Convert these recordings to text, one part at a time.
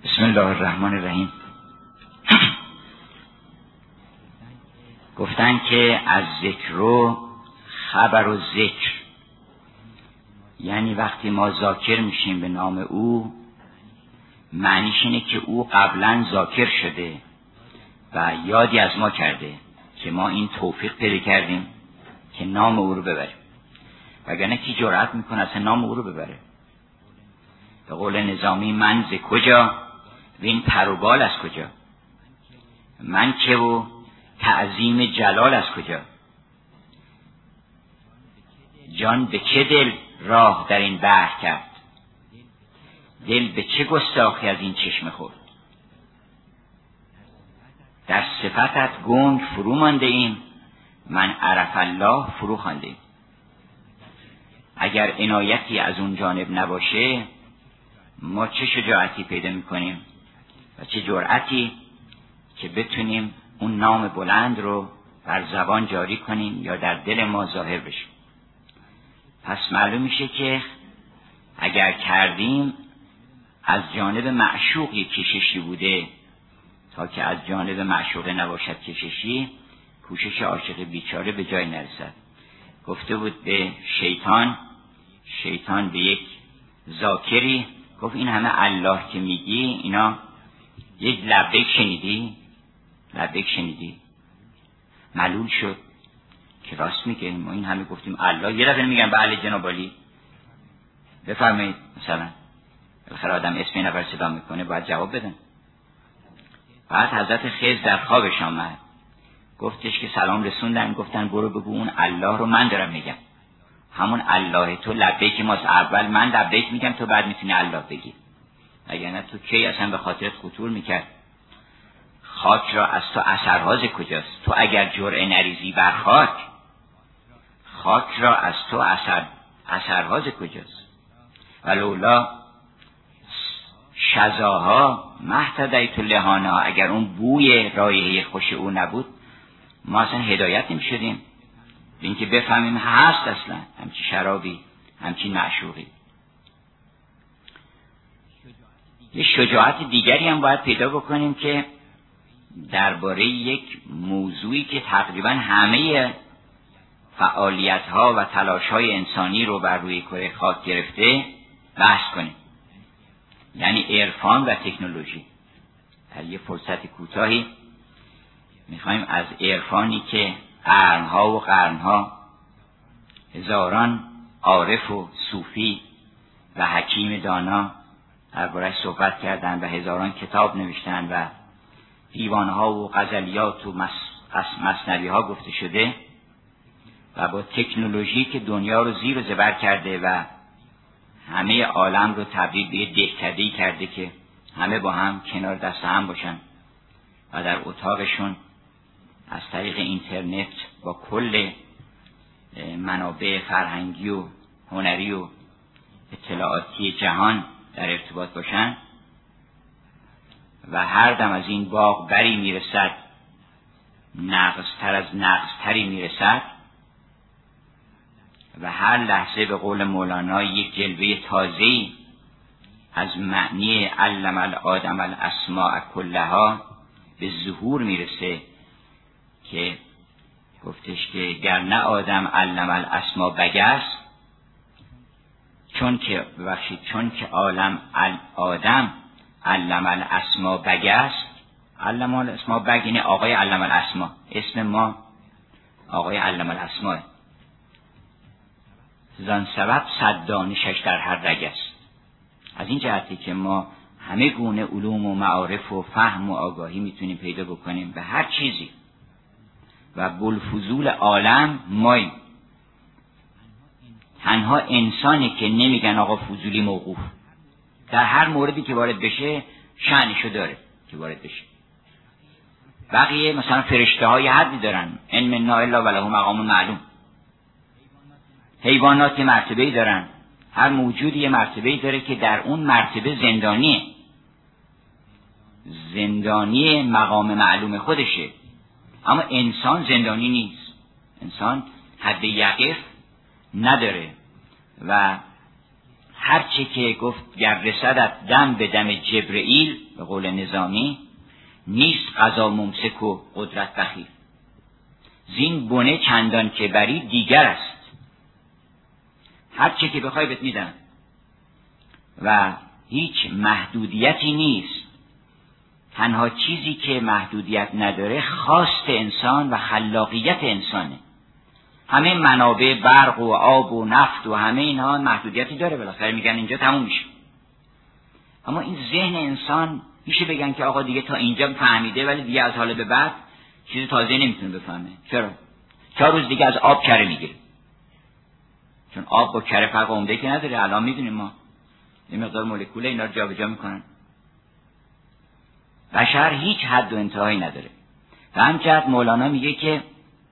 بسم الله الرحمن الرحیم. گفتن که از ذکر و خبر و ذکر، یعنی وقتی ما ذاکر میشیم به نام او، معنیش اینه که او قبلا ذاکر شده و یادی از ما کرده که ما این توفیق پیدا کردیم که نام او رو ببریم، وگرنه کی جرأت میکنه اصلا نام او رو ببره؟ به قول نظامی من ز کجا و این پروبال از کجا، من که و تعظیم جلال از کجا، جان به چه دل راه در این بحر کرد، دل به چه گستاخی از این چشم خورد، در صفتت گنگ فرو مانده ایم، من عرف الله فرو خوانده ایم. اگر عنایتی از اون جانب نباشه ما چه شجاعتی پیدا میکنیم و چه جرأتی که بتونیم اون نام بلند رو بر زبان جاری کنیم یا در دل ما ظاهر بشه. پس معلوم میشه که اگر کردیم از جانب معشوق یک کششی بوده، تا که از جانب معشوقه نباشد کششی، کوشش عاشق بیچاره به جای نرسد. گفته بود به شیطان به یک ذاکری گفت این همه الله که میگی اینا یک لبیک شنیدی؟ ملول شد که راست میگه، ما این همه گفتیم الله، یه دفعه میگن بله جناب عالی بفرمایید. مثلا بالاخره آدم اسم نفر صدا میکنه باید جواب بدن. بعد حضرت خضر در خوابش آمد، گفتش که سلام رسوندن، گفتن برو بگو اون الله رو من دارم میگم، همون الله تو لبیک ماست، اول من لبیک میگم تو بعد میتونی الله بگی، اگر نه تو کی اصلا به خاطرت خطور میکرد. خاک را از تو اثرهاز کجاست؟ تو اگر جرعه نریزی بر خاک را از تو اثرهاز کجاست؟ ولولا شذاها مهتدیت لهانا، اگر اون بوی رایحه خوش او نبود ما اصلا هدایت نمی‌شدیم به اینکه بفهمیم هست اصلا همچین شرابی، همچین معشوقی. یه شجاعت دیگری هم باید پیدا بکنیم که درباره یک موضوعی که تقریبا همه فعالیت‌ها و تلاش‌های انسانی رو بر روی کره خاک گرفته بحث کنیم، یعنی عرفان و تکنولوژی. در یه فرصت کوتاهی میخوایم از عرفانی که قرنها هزاران عارف و صوفی و حکیم دانا درباره‌اش صحبت کردن و هزاران کتاب نوشتن و دیوانها و غزلیات و مثنوی‌ها گفته شده، و با تکنولوژی که دنیا رو زیر و زبر کرده و همه عالم رو تبدیل به یه دهکده‌ای کرده که همه با هم کنار دست هم باشن و در اتاقشون از طریق اینترنت با کل منابع فرهنگی و هنری و اطلاعاتی جهان در ارتباط باشن، و هر دم از این باغ بری میرسد نغزتر از نغزتری میرسد، و هر لحظه به قول مولانا یک جلوه تازه‌ای از معنی علم الآدم الاسماء کلها به ظهور میرسه، که گفتش که گر نه آدم علم الاسماء بگست، چون که عالم آدم علم الاسماء بگست. علم الاسماء بگ اینه آقای علم الاسماء، اسم ما آقای علم الاسماء، زان سبب صد دانشش در هر رگ است. از این جهتی که ما همه گونه علوم و معارف و فهم و آگاهی میتونیم پیدا بکنیم به هر چیزی، و بلفضول عالم ماییم. تنها انسانی که نمیگن آقا فضولی موقوف، در هر موردی که وارد بشه شأنشو داره که وارد بشه. بقیه مثلا فرشته های حدی دارن، ان منا الا وله مقام معلوم. حیوانات مرتبه‌ای دارن، هر موجودی یه مرتبه‌ای داره که در اون مرتبه زندانی مقام معلوم خودشه. اما انسان زندانی نیست، انسان حد یقف نداره و هرچه که گفت گر رسدت دم به دم جبرئیل، به قول نظامی، نیست قضا ممسک و قدرت بخیل. زین بنه چندان که بری دیگر است. هرچه که بخوای بهت میدن و هیچ محدودیتی نیست. تنها چیزی که محدودیت نداره خواست انسان و خلاقیت انسانه. همه منابع برق و آب و نفت و همه اینها محدودیتی داره، بالاخره میگن اینجا تموم میشه. اما این ذهن انسان میشه بگن که آقا دیگه تا اینجا فهمیده ولی دیگه از حالا به بعد چیز تازه نمیتونه بفهمه. چرا؟ 4 روز دیگه از آب کره میگیره. چون آب با کره فرق عمده که نداره. الان میدونیم ما یه مقدار مولکول اینا رو جابجا میکنن. بشر هیچ حد و انتهایی نداره. و همچنین مولانا میگه که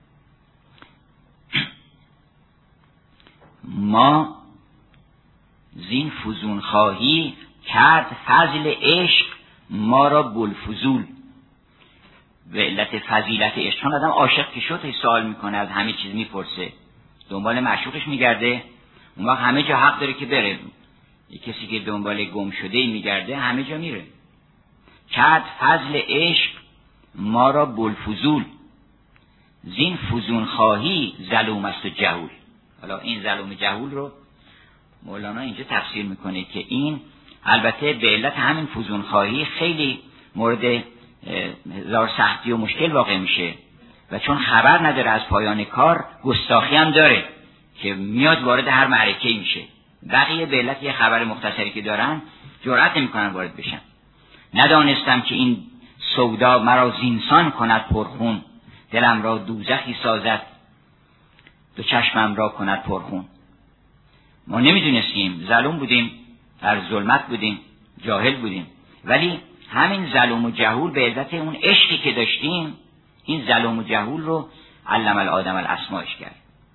ما زین فزون خواهی کرد فضل عشق ما را بلفزول. به علت فضیلت عشق، چون آدم عاشق که شد سوال میکنه، از همه چیز میپرسه، دنبال معشوقش میگرده، اون وقت همه جا حق داره که بره. یک کسی که دنبال گم شده میگرده همه جا میره. کرد فضل عشق ما را بلفزول، زین فزون خواهی ظلوم است و جهول. حالا این ظلوم جهول رو مولانا اینجا تفسیر میکنه که این البته به علت همین فزون خواهی خیلی مورد هزار سختی و مشکل واقع میشه و چون خبر نداره از پایان کار، گستاخی هم داره که میاد وارد هر معرکه میشه. بقیه به علت یه خبر مختصری که دارن جرأت نمیکنن وارد بشن. ندانستم که این سودا مرا زینسان کند پرخون، دلم را دوزخی سازد دو چشمم را کند پرخون. ما نمیدونستیم، ظلوم بودیم، در ظلمت بودیم، جاهل بودیم، ولی همین ظلم و جهول به علت اون عشقی که داشتیم، این ظلم و جهول رو علم الآدم الاسماءش کرد.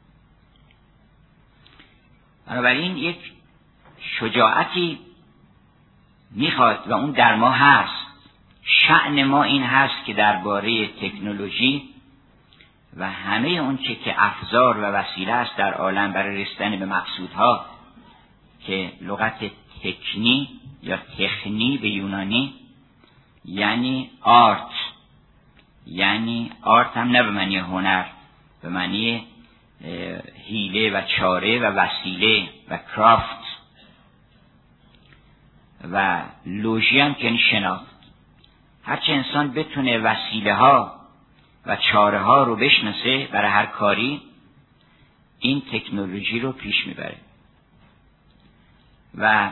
بنابراین یک شجاعتی میخواد و اون در ما هست. شأن ما این هست که درباره تکنولوژی و همه اون چه که افزار و وسیله است در عالم برای رسیدن به مقصودها، که لغت تکنی یا تخنی به یونانی یعنی آرت، یعنی آرت هم نه به معنی هنر، به معنی حیله و چاره و وسیله و کرافت، و لوژی هم که شناخت. هرچه انسان بتونه وسیله ها و چاره ها رو بشناسه برای هر کاری، این تکنولوژی رو پیش میبره. و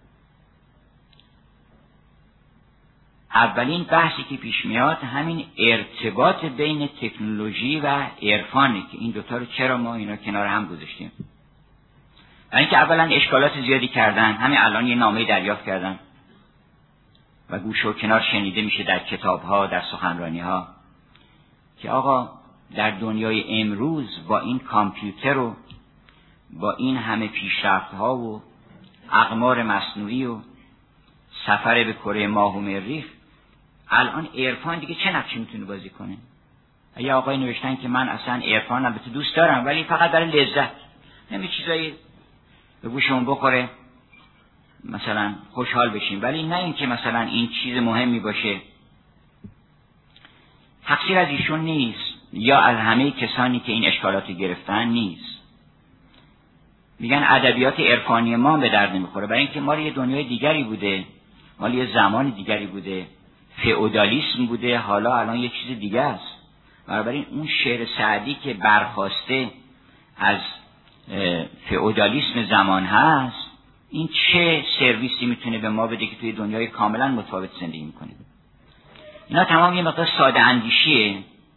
اولین بحثی که پیش میاد همین ارتباط بین تکنولوژی و عرفانه که این دوتا رو چرا ما اینا کنار هم گذاشتیم. برای اینکه اولا اشکالات زیادی کردن. همین الان یه نامه دریافت کردن و گوش و کنار شنیده میشه در کتاب ها، در سخنرانی ها، که آقا در دنیای امروز با این کامپیوتر و با این همه پیشرفت ها و اقمار مصنوعی و سفر به کره ماه و مریخ، الان عرفان دیگه چه نقشی میتونه بازی کنه؟ یه آقای نوشتن که من اصلا عرفان البته دوست دارم ولی فقط برای لذت، نمی چیزایی به گوشمون بخوره مثلا خوشحال بشیم، ولی نه این که مثلا این چیز مهمی باشه. تقصیر از ایشون نیست یا از همه کسانی که این اشکالات گرفتن نیست. میگن ادبیات عرفانی ما به درد نمیخوره، برای اینکه ما یه دنیای دیگری بوده، ما یه زمان دیگری بوده، فئودالیسم بوده، حالا الان یه چیز دیگه است. بنابراین اون شعر سعدی که برخواسته از فئودالیسم زمان هست، این چه سرویسی میتونه به ما بده که توی دنیای کاملا متفاوت زندگی میکنیم؟ اینا تمام یه مقدار ساده اندیشیه،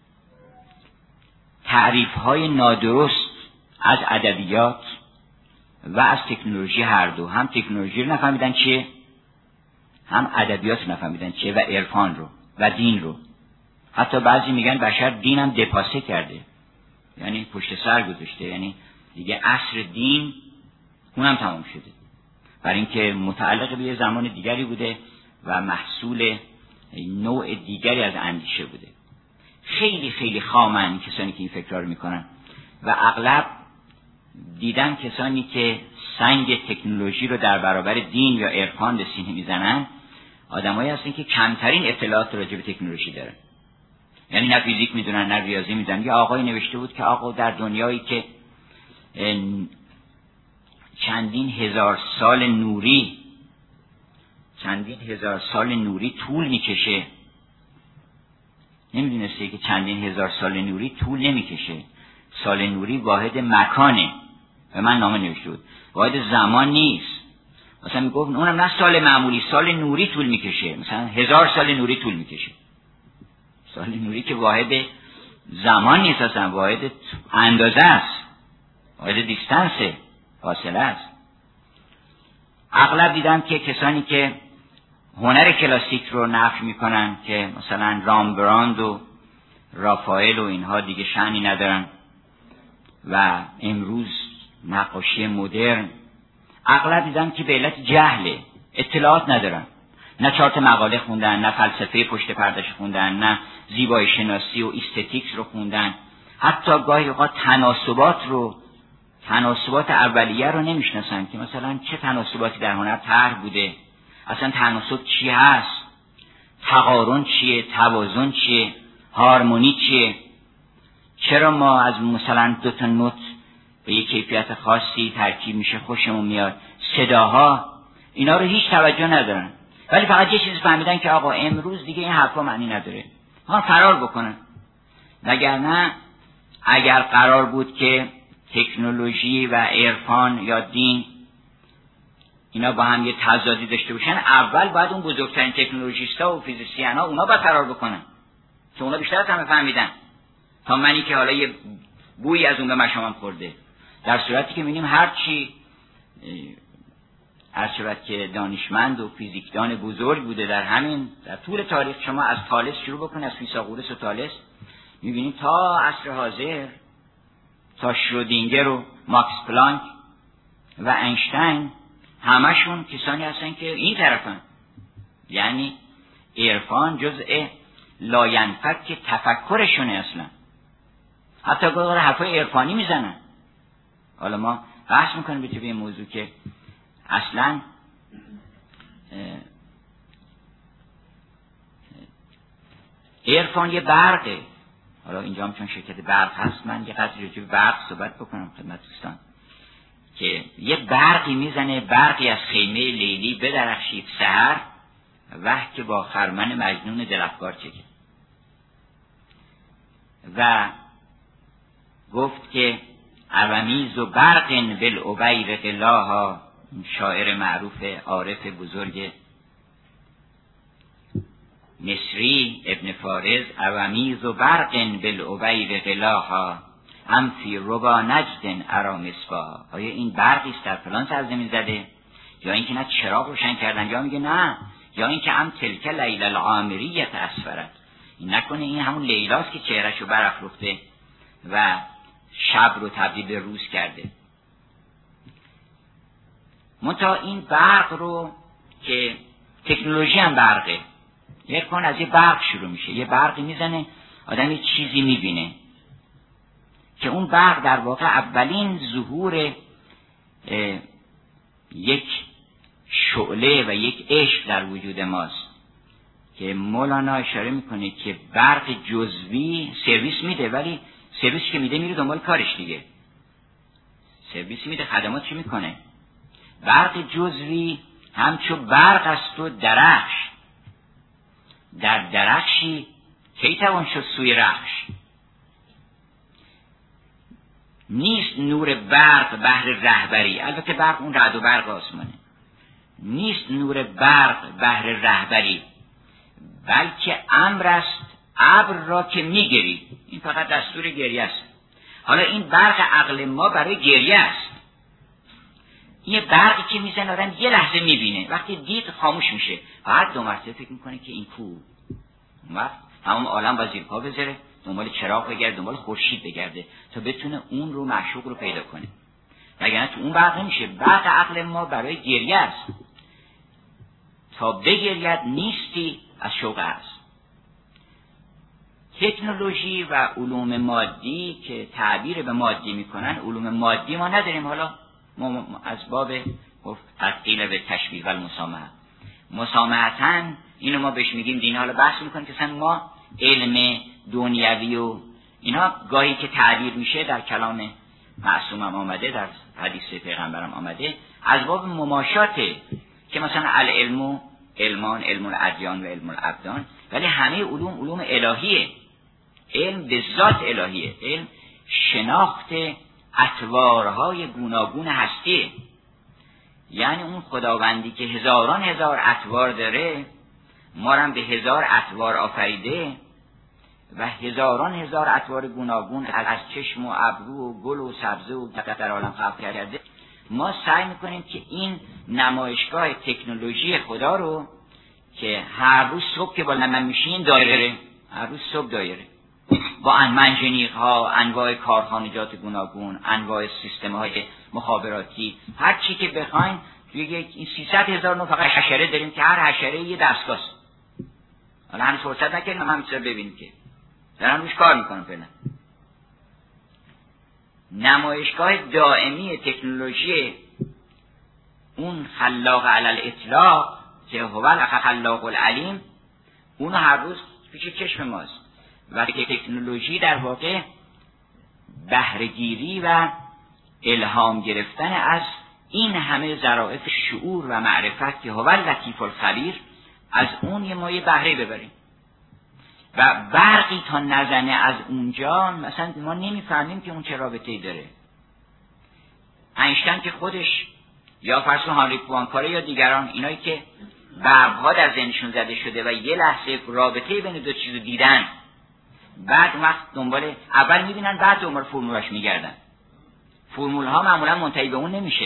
تعریف‌های نادرست از ادبیات و از تکنولوژی. هر دو، هم تکنولوژی رو نفهمیدن چیه، هم ادبیات رو نفهمیدن چیه، و عرفان رو و دین رو. حتی بعضی میگن بشر دینم دپاسه کرده، یعنی پشت سر گذاشته، یعنی دیگه عصر دین اونم تمام شده، برای اینکه متعلق به یه زمان دیگری بوده و محصول نوع دیگری از اندیشه بوده. خیلی خیلی خامن کسانی که این فکرها رو میکنن و اغلب دیدن کسانی که سنگ تکنولوژی رو در برابر دین یا عرفان به سینه میزنن، آدمایی هستن که کمترین اطلاعات راجع به تکنولوژی دارن. یعنی نه فیزیک میدونن نه ریاضی میدونن. یه آقای نوشته بود که آقا در دنیایی که چندین هزار سال نوری طول میکشه، نمیدونسته که چندین هزار سال نوری طول نمیکشه. سال نوری واحد مکانه، به من نامه نوشته بود، واحد زمان نیست. مثلا میگفت اونم نه سال معمولی، سال نوری طول میکشه، مثلا 1000 سال نوری طول میکشه. سال نوری که واحد زمان نیست، اصلا واحد اندازه است، واحد دیستانسه، فاصله است. اغلب دیدم که کسانی که هنر کلاسیک رو نفی میکنن که مثلا رامبراند و رافائل و اینها دیگه شأنی ندارن و امروز نقاشی مدرن، اغلب دیدم که به علت جهله، اطلاعات ندارن، نه 4 مقاله خوندن، نه فلسفه پشت پردش خوندن، نه زیبایی شناسی و استتیکس رو خوندن، حتی گاهی اوقات تناسبات اولیه رو نمیشناسن که مثلا چه تناسباتی در هنر طرح بوده، اصلا تناسب چی هست، تقارن چیه، توازن چیه، هارمونی چیه، چرا ما از مثلا 2 نوت به یک کیفیت خاصی ترکیب میشه خوشمون میاد، صداها، اینا رو هیچ توجه ندارن، ولی فقط یه چیز فهمیدن که آقا امروز دیگه این حرفا معنی نداره، ها فرار بکنن. وگرنه اگر قرار بود که تکنولوژی و عرفان یا دین اینا با هم یه تضادی داشته باشن، اول باید اون بزرگترین تکنولوژیست‌ها و فیزیسیان‌ها اونا باید فرار بکنن که اونا بیشتر از همه فهمیدن تا منی که حالا یه بویی از اون به مشامم خورده. در صورتی که می‌بینیم هر صورت که دانشمند و فیزیکدان بزرگ بوده در طول تاریخ، شما از تالس شروع بکنید، از فیثاغورس و تالس، می‌بینید تا عصر حاضر، تا شرودینگر و ماکس پلانک و اینشتین، همشون کسانی هستن که این طرفن. یعنی عرفان جزء لاینفک تفکرشونه اصلا. حتی گاهی حرفای عرفانی میزنن. حالا ما بحث میکنیم به این موضوع که اصلا عرفان یه برقه. حالا اینجا هم چون شرکت برق هست، من یه قضیه راجع به برق صحبت بکنم خدمت دوستان که یه برقی میزنه، برقی از خیمه لیلی بدرخشید سحر، وقت که با خرمن مجنون دلافگار چکه. و گفت که عومیز و برقن بالعبیر قلاها، شاعر معروف عارف بزرگ مصری ابن فارز، عومیز و برقن بالعبیر قلاها هم فی ربا نجدن ارا مصباح. آیا این برقی است در فلان سرزمین زده، یا اینکه نه چراغ روشن کردن، یا میگه نه، یا اینکه هم تلک لیل العامریت اسفرت، این نکنه این همون لیلاست که چهرهشو برافروخته و شب رو تبدیل به روز کرده. منتها این برق رو که تکنولوژی هم برقه، یک کن از یه برق شروع میشه، یه برقی میزنه، آدم یه چیزی میبینه که اون برق در واقع اولین ظهور یک شعله و یک عشق در وجود ماست که مولانا اشاره میکنه که برق جزوی سرویس میده، ولی سرویس که میده میره دنبال کارش دیگه، سرویس میده خدمات چی میکنه. برق جزوی همچو برق است و درخش، در درخشی کی توان شد سوی رخش. نیست نور برق بهر رهبری، البته برق اون رعد و برق آسمانه، نیست نور برق بهر رهبری، بلکه امر است ابر را که میگری. این فقط دستور گریه است. حالا این برق عقل ما برای گریه است. یه برقی که میزنه آدم یه لحظه میبینه، وقتی دید خاموش میشه، بعد 2 مرتبه فکر میکنه که این کو. وقت تمام عالم با زیر پا بذاره، دنبال چراغ بگرده، دنبال خورشید بگرده تا بتونه اون رو معشوق رو پیدا کنه. وگرنه تو اون برق نمیشه. برق عقل ما برای گریه است، تا بگرید نیستی از شوق است. تکنولوژی و علوم مادی که تعبیر به مادی میکنن، علوم مادی ما نداریم. حالا از باب تثقیل به تشبیه و المسامحه. مسامحتاً اینو ما بهش میگیم دین. حالا بحث میکنیم که ما علم دنیوی و اینا گاهی که تعبیر میشه در کلام معصومم آمده، در حدیث پیغمبرم آمده، از باب مماشاته که مثلا العلم علمان، علم الادیان و علم الابدان، ولی همه علوم الهیه. علم به ذات الهیه. علم شناخت اطوارهای گوناگون هستیه. یعنی اون خداوندی که هزاران هزار اطوار داره، ما هم به هزار اطوار آفریده و هزاران هزار اطوار گوناگون از چشم و ابرو و گل و سبزه و در عالم خلق کرده. ما سعی میکنیم که این نمایشگاه تکنولوژی خدا رو که هر روز صبح که بالا من میشین دایره، هر روز صبح دایره با منجنیق ها، انواع کارخانجات گوناگون، انواع سیستم های مخابراتی، هر چی که بخواین توی این 300,000 نوع فقط حشره داریم که هر حشره یه دستگاه. حالا هنوز فرصت نکردیم هم چرا ببینیم که دارن روش کار میکنم فعلا. نمایشگاه دائمی تکنولوژی اون خلاق علی الاطلاق که هو الخلاق العلیم، اون هر روز پیش چشم ماست و تکنولوژی در واقع بهره‌گیری و الهام گرفتن از این همه ظرافت شعور و معرفت که هو اللطیف الخبیر، از اون یه مایه بهره ببریم و برقی تا نزنه از اونجا مثلا ما نمیفهمیم که اون چه رابطه‌ای داره. اینشتین که خودش یا فرض کن هانری پوانکاره یا دیگران، اینایی که برق‌ها در ذهنشون زده شده و یه لحظه رابطه بین دو چیزو دیدن، بعد وقت دنبال اول میبینن بعد دنبال فرمولش میگردن. فرمول ها معمولا منتهی به اون نمیشه.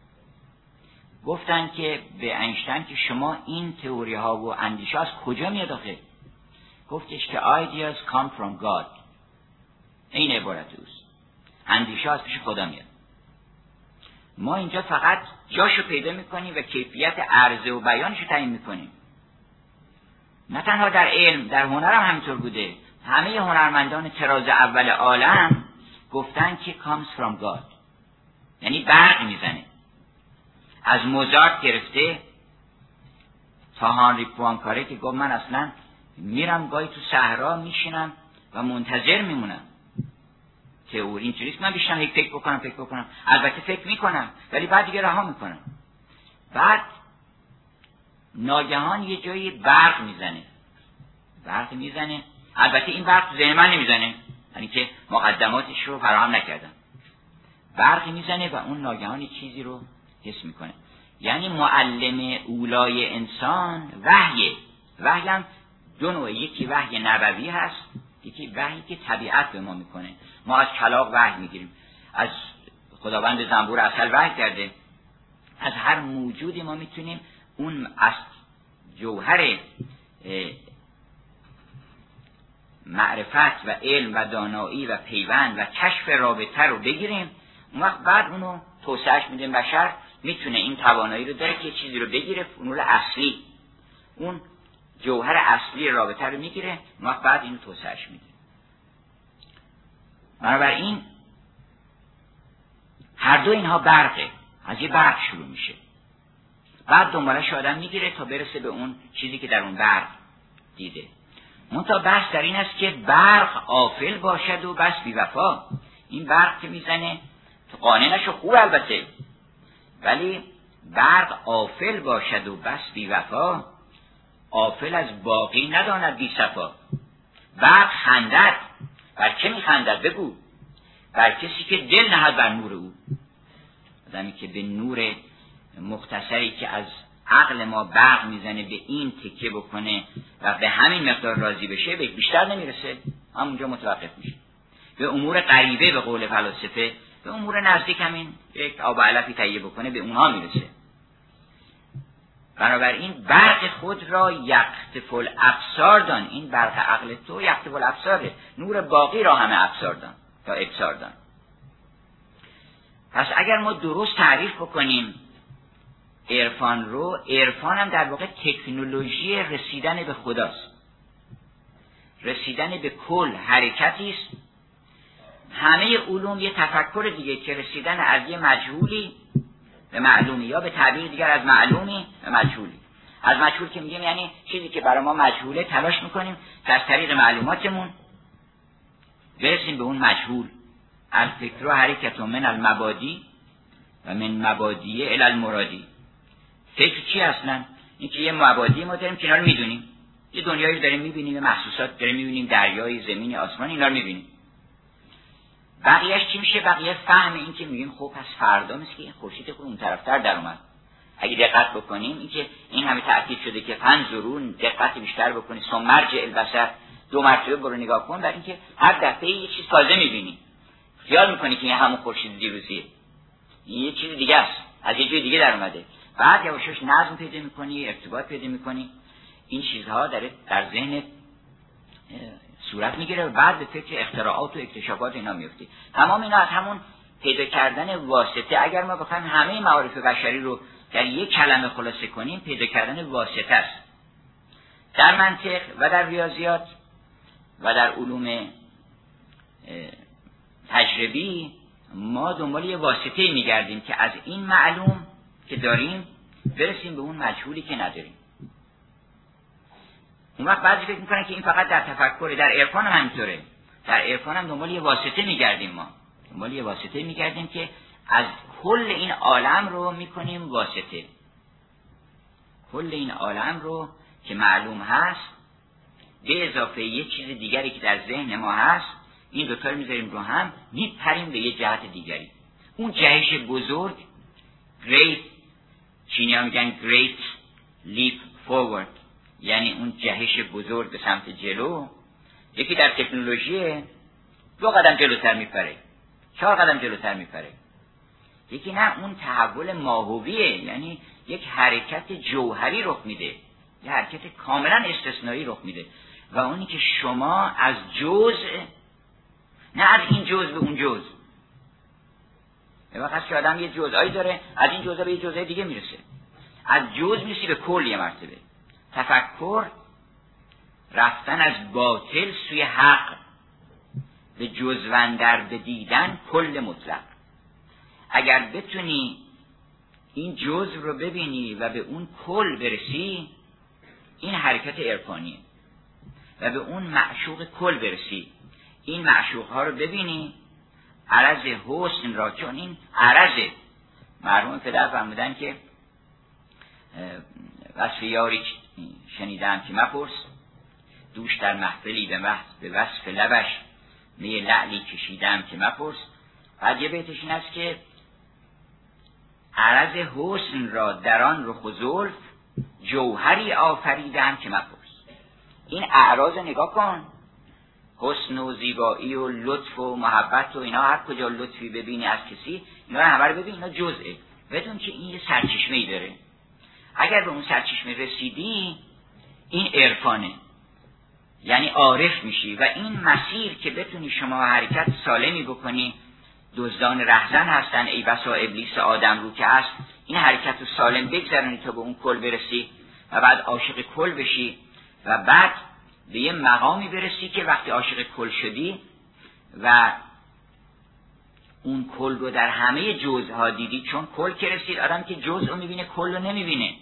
گفتن که به اینشتین که شما این تئوری ها و اندیشه از کجا میاد آخه؟ گفتش که ideas come from God. این عبارت اوست. اندیشه از پیش خدا میاد. ما اینجا فقط جاشو پیدا میکنیم و کیفیت عرضه و بیانشو تعیین میکنیم. نه تنها در علم، در هنر هم همینطور بوده. همه هنرمندان طراز اول عالم گفتن که comes from God، یعنی برق میزنه. از موزارت گرفته تا هانری پوانکاره که گفت من اصلا میرم گاهی تو صحرا میشینم و منتظر میمونم. تئوری اینجوریست من بیشتر فکر بکنم. البته فکر میکنم ولی بعد دیگه رها میکنم. بعد ناگهان یه جایی برق میزنه. البته این برق ذهن من نمیزنه، یعنی که مقدماتش رو فراهم نکردم. برقی میزنه و اون ناگهان یه چیزی رو حس میکنه. یعنی معلم اولای انسان وحی هم دو نوع، یکی وحی نبوی هست، یکی وحی که طبیعت به ما میکنه. ما از کلاغ وحی میگیریم، از خداوند زنبور عسل وحی کرده، از هر موجودی ما میتونیم اون از جوهر معرفت و علم و دانایی و پیوند و کشف رابطه رو بگیریم. اون وقت بعد اونو توسعهش میدیم. بشر میتونه این توانایی رو داره که چیزی رو بگیره، فنون اصلی، اون جوهر اصلی رابطه رو میگیره، اون وقت بعد اینو توسعهش میده. بنابراین هر دو اینها برقه، از یه برق شروع میشه، بعد دنبالش آدم میگیره تا برسه به اون چیزی که در اون برق دیده. منتها بحث در این است که برق غافل باشد و بس بی‌وفا. این برق که میزنه تو قانونش خوب البته، ولی برق غافل باشد و بس بی‌وفا، غافل از باقی نداند بی صفا. برق خندد، بر که میخندد بگو؟ بر کسی که دل نهد بر نور او. آدمی که به نور مختصری که از عقل ما برق میزنه به این تکیه بکنه و به همین مقدار راضی بشه، به بیشتر نمیرسه، همونجا متوقف میشه. به امور غریبه به قول فلاسفه، به امور نزدیک همین یک آب علفی تهیه بکنه به اونها میرسه. بنابراین برق خود را یقطف الابصار دان. این برق عقل تو یقطف الابصاره، نور باقی را همه ابصار دان یا ابصار دان. پس اگر ما درست تعریف بکنیم عرفان رو، عرفان هم در واقع تکنولوژی رسیدن به خداست، رسیدن به کل، حرکتی است. همه علوم یه تفکر دیگه که رسیدن از یه مجهولی به معلومی، یا به تعبیر دیگر از معلومی به مجهولی. از مجهول که میگیم یعنی چیزی که برای ما مجهوله تلاش میکنیم که از طریق معلوماتمون برسیم به اون مجهول. الفکر و حرکت من المبادی و من مبادیه الی المرادی. فکر چی اصلا؟ این که یه مبادی ما داریم که اینا رو میدونیم، یه دنیایی داریم میبینیم، یه محسوسات داریم میبینیم، دریای، زمین، آسمان، اینا رو میبینیم. بقیهش چی میشه؟ بقیه فهم این که میگیم خب پس فردا مثل که این خورشید خود اون طرفتر در اومد. اگه دقت بکنیم این که این همه تأکید شده که فنظرون، دقت بیشتر بکنی، ثم مرجع البصر، 2 مرتبه برو نگاه کن، برای اینکه هر دفعه یه چیز تازه میبینی، خیال میکنی که این همون خورشید دیروزیه، این یه چیز دیگه است، از یه جای دیگه در اومده. بعد یواشاش نظم پیدا میکنی، ارتباط پیدا میکنی، این چیزها در ذهن صورت میگیره و بعد به فکر اختراعات و اکتشافات اینا میفتی. تمام اینا از همون پیدا کردن واسطه. اگر ما بخوایم همه معارف بشری رو در یک کلمه خلاصه کنیم، پیدا کردن واسطه است. در منطق و در ریاضیات و در علوم تجربی ما دنبال یه واسطه میگردیم که از این معلوم که داریم برسیم به اون مجهولی که نداریم. اون وقت بعضی فکر میکنن که این فقط در تفکره. در عرفان هم همینطوره. در عرفان هم دنبال یه واسطه میگردیم. ما دنبال یه واسطه میگردیم که از کل این عالم رو میکنیم واسطه. کل این عالم رو که معلوم هست به اضافه یه چیز دیگری که در ذهن ما هست، این دوتا رو میذاریم رو هم، میپریم به یه جهت دیگری. اون جهش بزرگ، great، چینی ها میگن great leap forward، یعنی اون جهش بزرگ به سمت جلو. یکی در تکنولوژی 2 قدم جلوتر میپره، 4 قدم جلوتر میپره. یکی نه، اون تحول ماهویه، یعنی یک حرکت جوهری رخ میده، یه حرکت کاملا استثنایی رخ میده. و اونی که شما از جزء، نه از این جزء به اون جزء، یه وقت که آدم یه جزئی داره، از این جزء به یه جزء دیگه میرسه، از جزء میرسی به کل یه مرتبه. تفکر رفتن از باطل سوی حق، به جزوندر بدیدن کل مطلق. اگر بتونی این جزء رو ببینی و به اون کل برسی، این حرکت عرفانیه. و به اون معشوق کل برسی، این معشوق ها رو ببینی، عرض حسن را، چون این عرضه. مرحوم پدر فرمودن که وصف یاری شنیدم که مپرس، دوش در محفلی به وصف لبش می لعلی کشیدم که مپرس. بعد یه بیتش این است که عرض حسن را در آن رخ و زلف، جوهری آفریدم که مپرس. این اعراض نگاه کن، حسن و زیبایی و لطف و محبت و اینا، هر کجا لطفی ببینی از کسی، اینا رو همه رو ببین، اینا جزئه. بدون که این یه سرچشمه‌ای داره. اگر به اون سرچشمه رسیدی، این عرفانه، یعنی عارف میشی. و این مسیر که بتونی شما حرکت سالمی بکنی، دزدان رهزن هستن، ای بسا ابلیس آدم رو که هست، این حرکت رو سالم بگذرونی تا به اون کل برسی و بعد عاشق کل بشی و بعد به یه مقامی برسی که وقتی عاشق کل شدی و اون کل رو در همه جزءها دیدی، چون کل که رسید، آدم که جزء رو میبینه کل رو نمیبینه.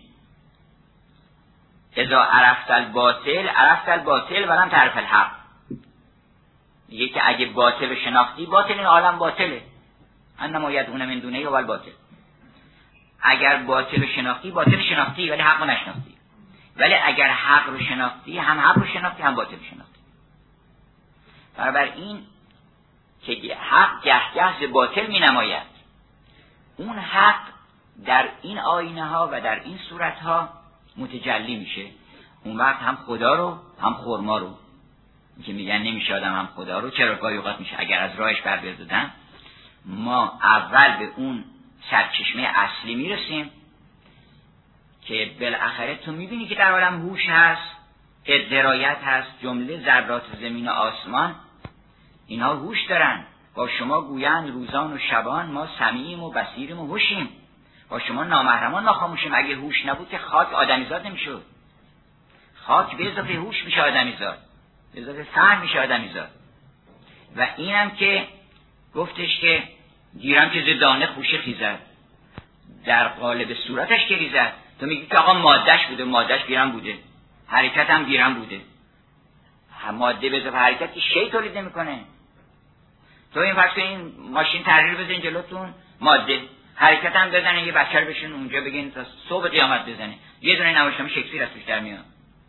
اذا عرفت الباطل ولم تعرف الحق. میگه که اگه باطل رو شناختی، باطل این عالم باطله، انما یدعون من دونه و الباطل. اگر باطل رو شناختی، باطل شناختی ولی حق رو نشناختی. ولی اگر حق رو شناختی، هم حق رو شناختی هم باطل شناختی. بنابراین که حق گه ز باطل می نماید، اون حق در این آینه ها و در این صورت ها متجلی میشه. اون وقت هم خدا رو هم خرما رو، که میگن نمیشه آدم هم خدا رو، چرا گاهی اوقات میشه اگر از راهش بر بیافتن. ما اول به اون سرچشمه اصلی میرسیم که بالاخره تو میبینی که در عالم هوش هست، درایت هست، جمله ذرات زمین و آسمان اینها هوش دارن. با شما گویند روزان و شبان، ما سمیعیم و بصیریم و هوشیم. با شما نامحرمان ناخاموشیم. اگه هوش نبود که خاک آدمیزاد نمیشد. خاک به اضافه هوش میشه آدمیزاد، به اضافه فهم میشه آدمیزاد. و اینم که گفتش که گیرم که ز دانه خوشه خیزد، در قالب صورتش که ریزد. تو میگی که آقا مادهش بوده، مادهش گیرم بوده، حرکت هم گیرم بوده. ماده به اضافه حرکت که شی تولید نمیکنه. تو این فرض کنین ماشین تحریر بزنین جلوتون، ماده حرکت هم بزنه، یه بچه رو بشین اونجا بگین تا صبح قیامت بزنه، یه دونه نمایشنامه شکسپیر از توش در میاد.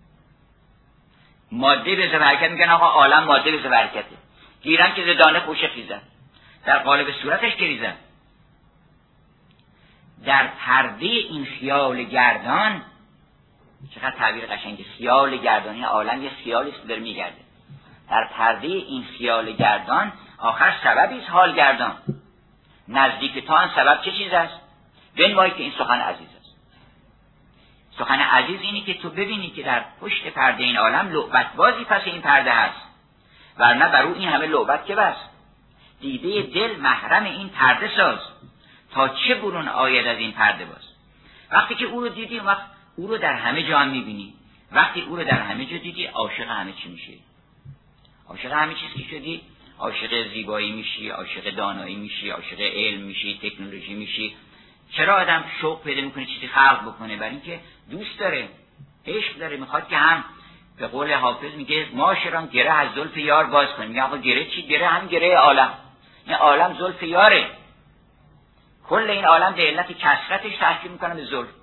ماده به اضافه حرکت میگن آقا عالم ماده به اضافه حرکته. گیرم که زدانه خوشه خیزد، در قالب صورتش که ریزد. در پرده این خیال گردان، چقدر تعبیر قشنگی، خیال گردانی عالم یه خیالی است داره میگرده. در پرده این خیال گردان آخر سببی است حال گردان. نزدیک تو آن سبب چه چیز است؟ بنمایی که این سخن عزیز است. سخن عزیز اینی که تو ببینی که در پشت پرده این عالم لعبت بازی پس این پرده هست، ورنه بر او این همه لعبت که بس. دیده دل محرم این پرده ساز، تا چه برون آید از این پرده باز. وقتی که او رو دیدی، وقت او رو در همه جا هم میبینی. وقتی او رو در همه جا دیدی، عاشق همه چی میشه. عاشق همه چیز که شدی، عاشق زیبایی میشی، عاشق دانایی میشی، عاشق علم میشی، تکنولوژی میشی. چرا آدم شوق پیدا میکنه چیزی خلق بکنه؟ برای اینکه دوست داره، عشق داره، میخواد که هم به قول حافظ میگه معاشران گره از زلف یار باز کنیم. میگه آقا گره چی؟ گره هم گره عالم. این عالم زلف یاره. کل این عالم به علت کثرتش تحکیم میکنه به زلف.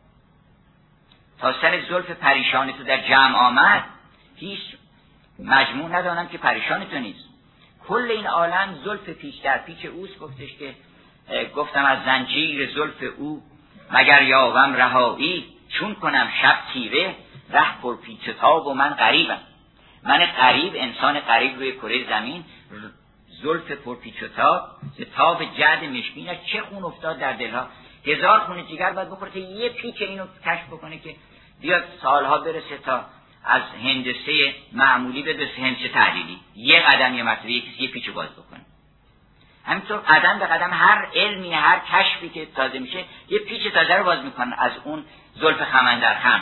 تا سر زلف پریشان تو در جمع آمد، هیچ مجموع ندانم که پریشان تو نیست. کل این عالم زلف پیچ در پیچ اوست. گفتش که گفتم از زنجیر زلف او مگر یاوم رهایی، چون کنم شب تیره ره پر پیچ تاب و من غریبم. من غریب، انسان غریب روی کره زمین، زلف پر پیچ و تاب جعد مشکینش چه خون افتاد در دلها. 1000 خون جگر باید بخوره تا یه پیچ اینو کشف بکنه که بیاد سالها برسه تا از هندسه معمولی به هندسه تحلیلی. یه قدم یه مرتبه یه پیچو باز بکنه. همینطور قدم به قدم هر علمی، هر کشفی که تازه میشه یه پیچ تازه رو باز میکنن از اون زلف خمندرخم.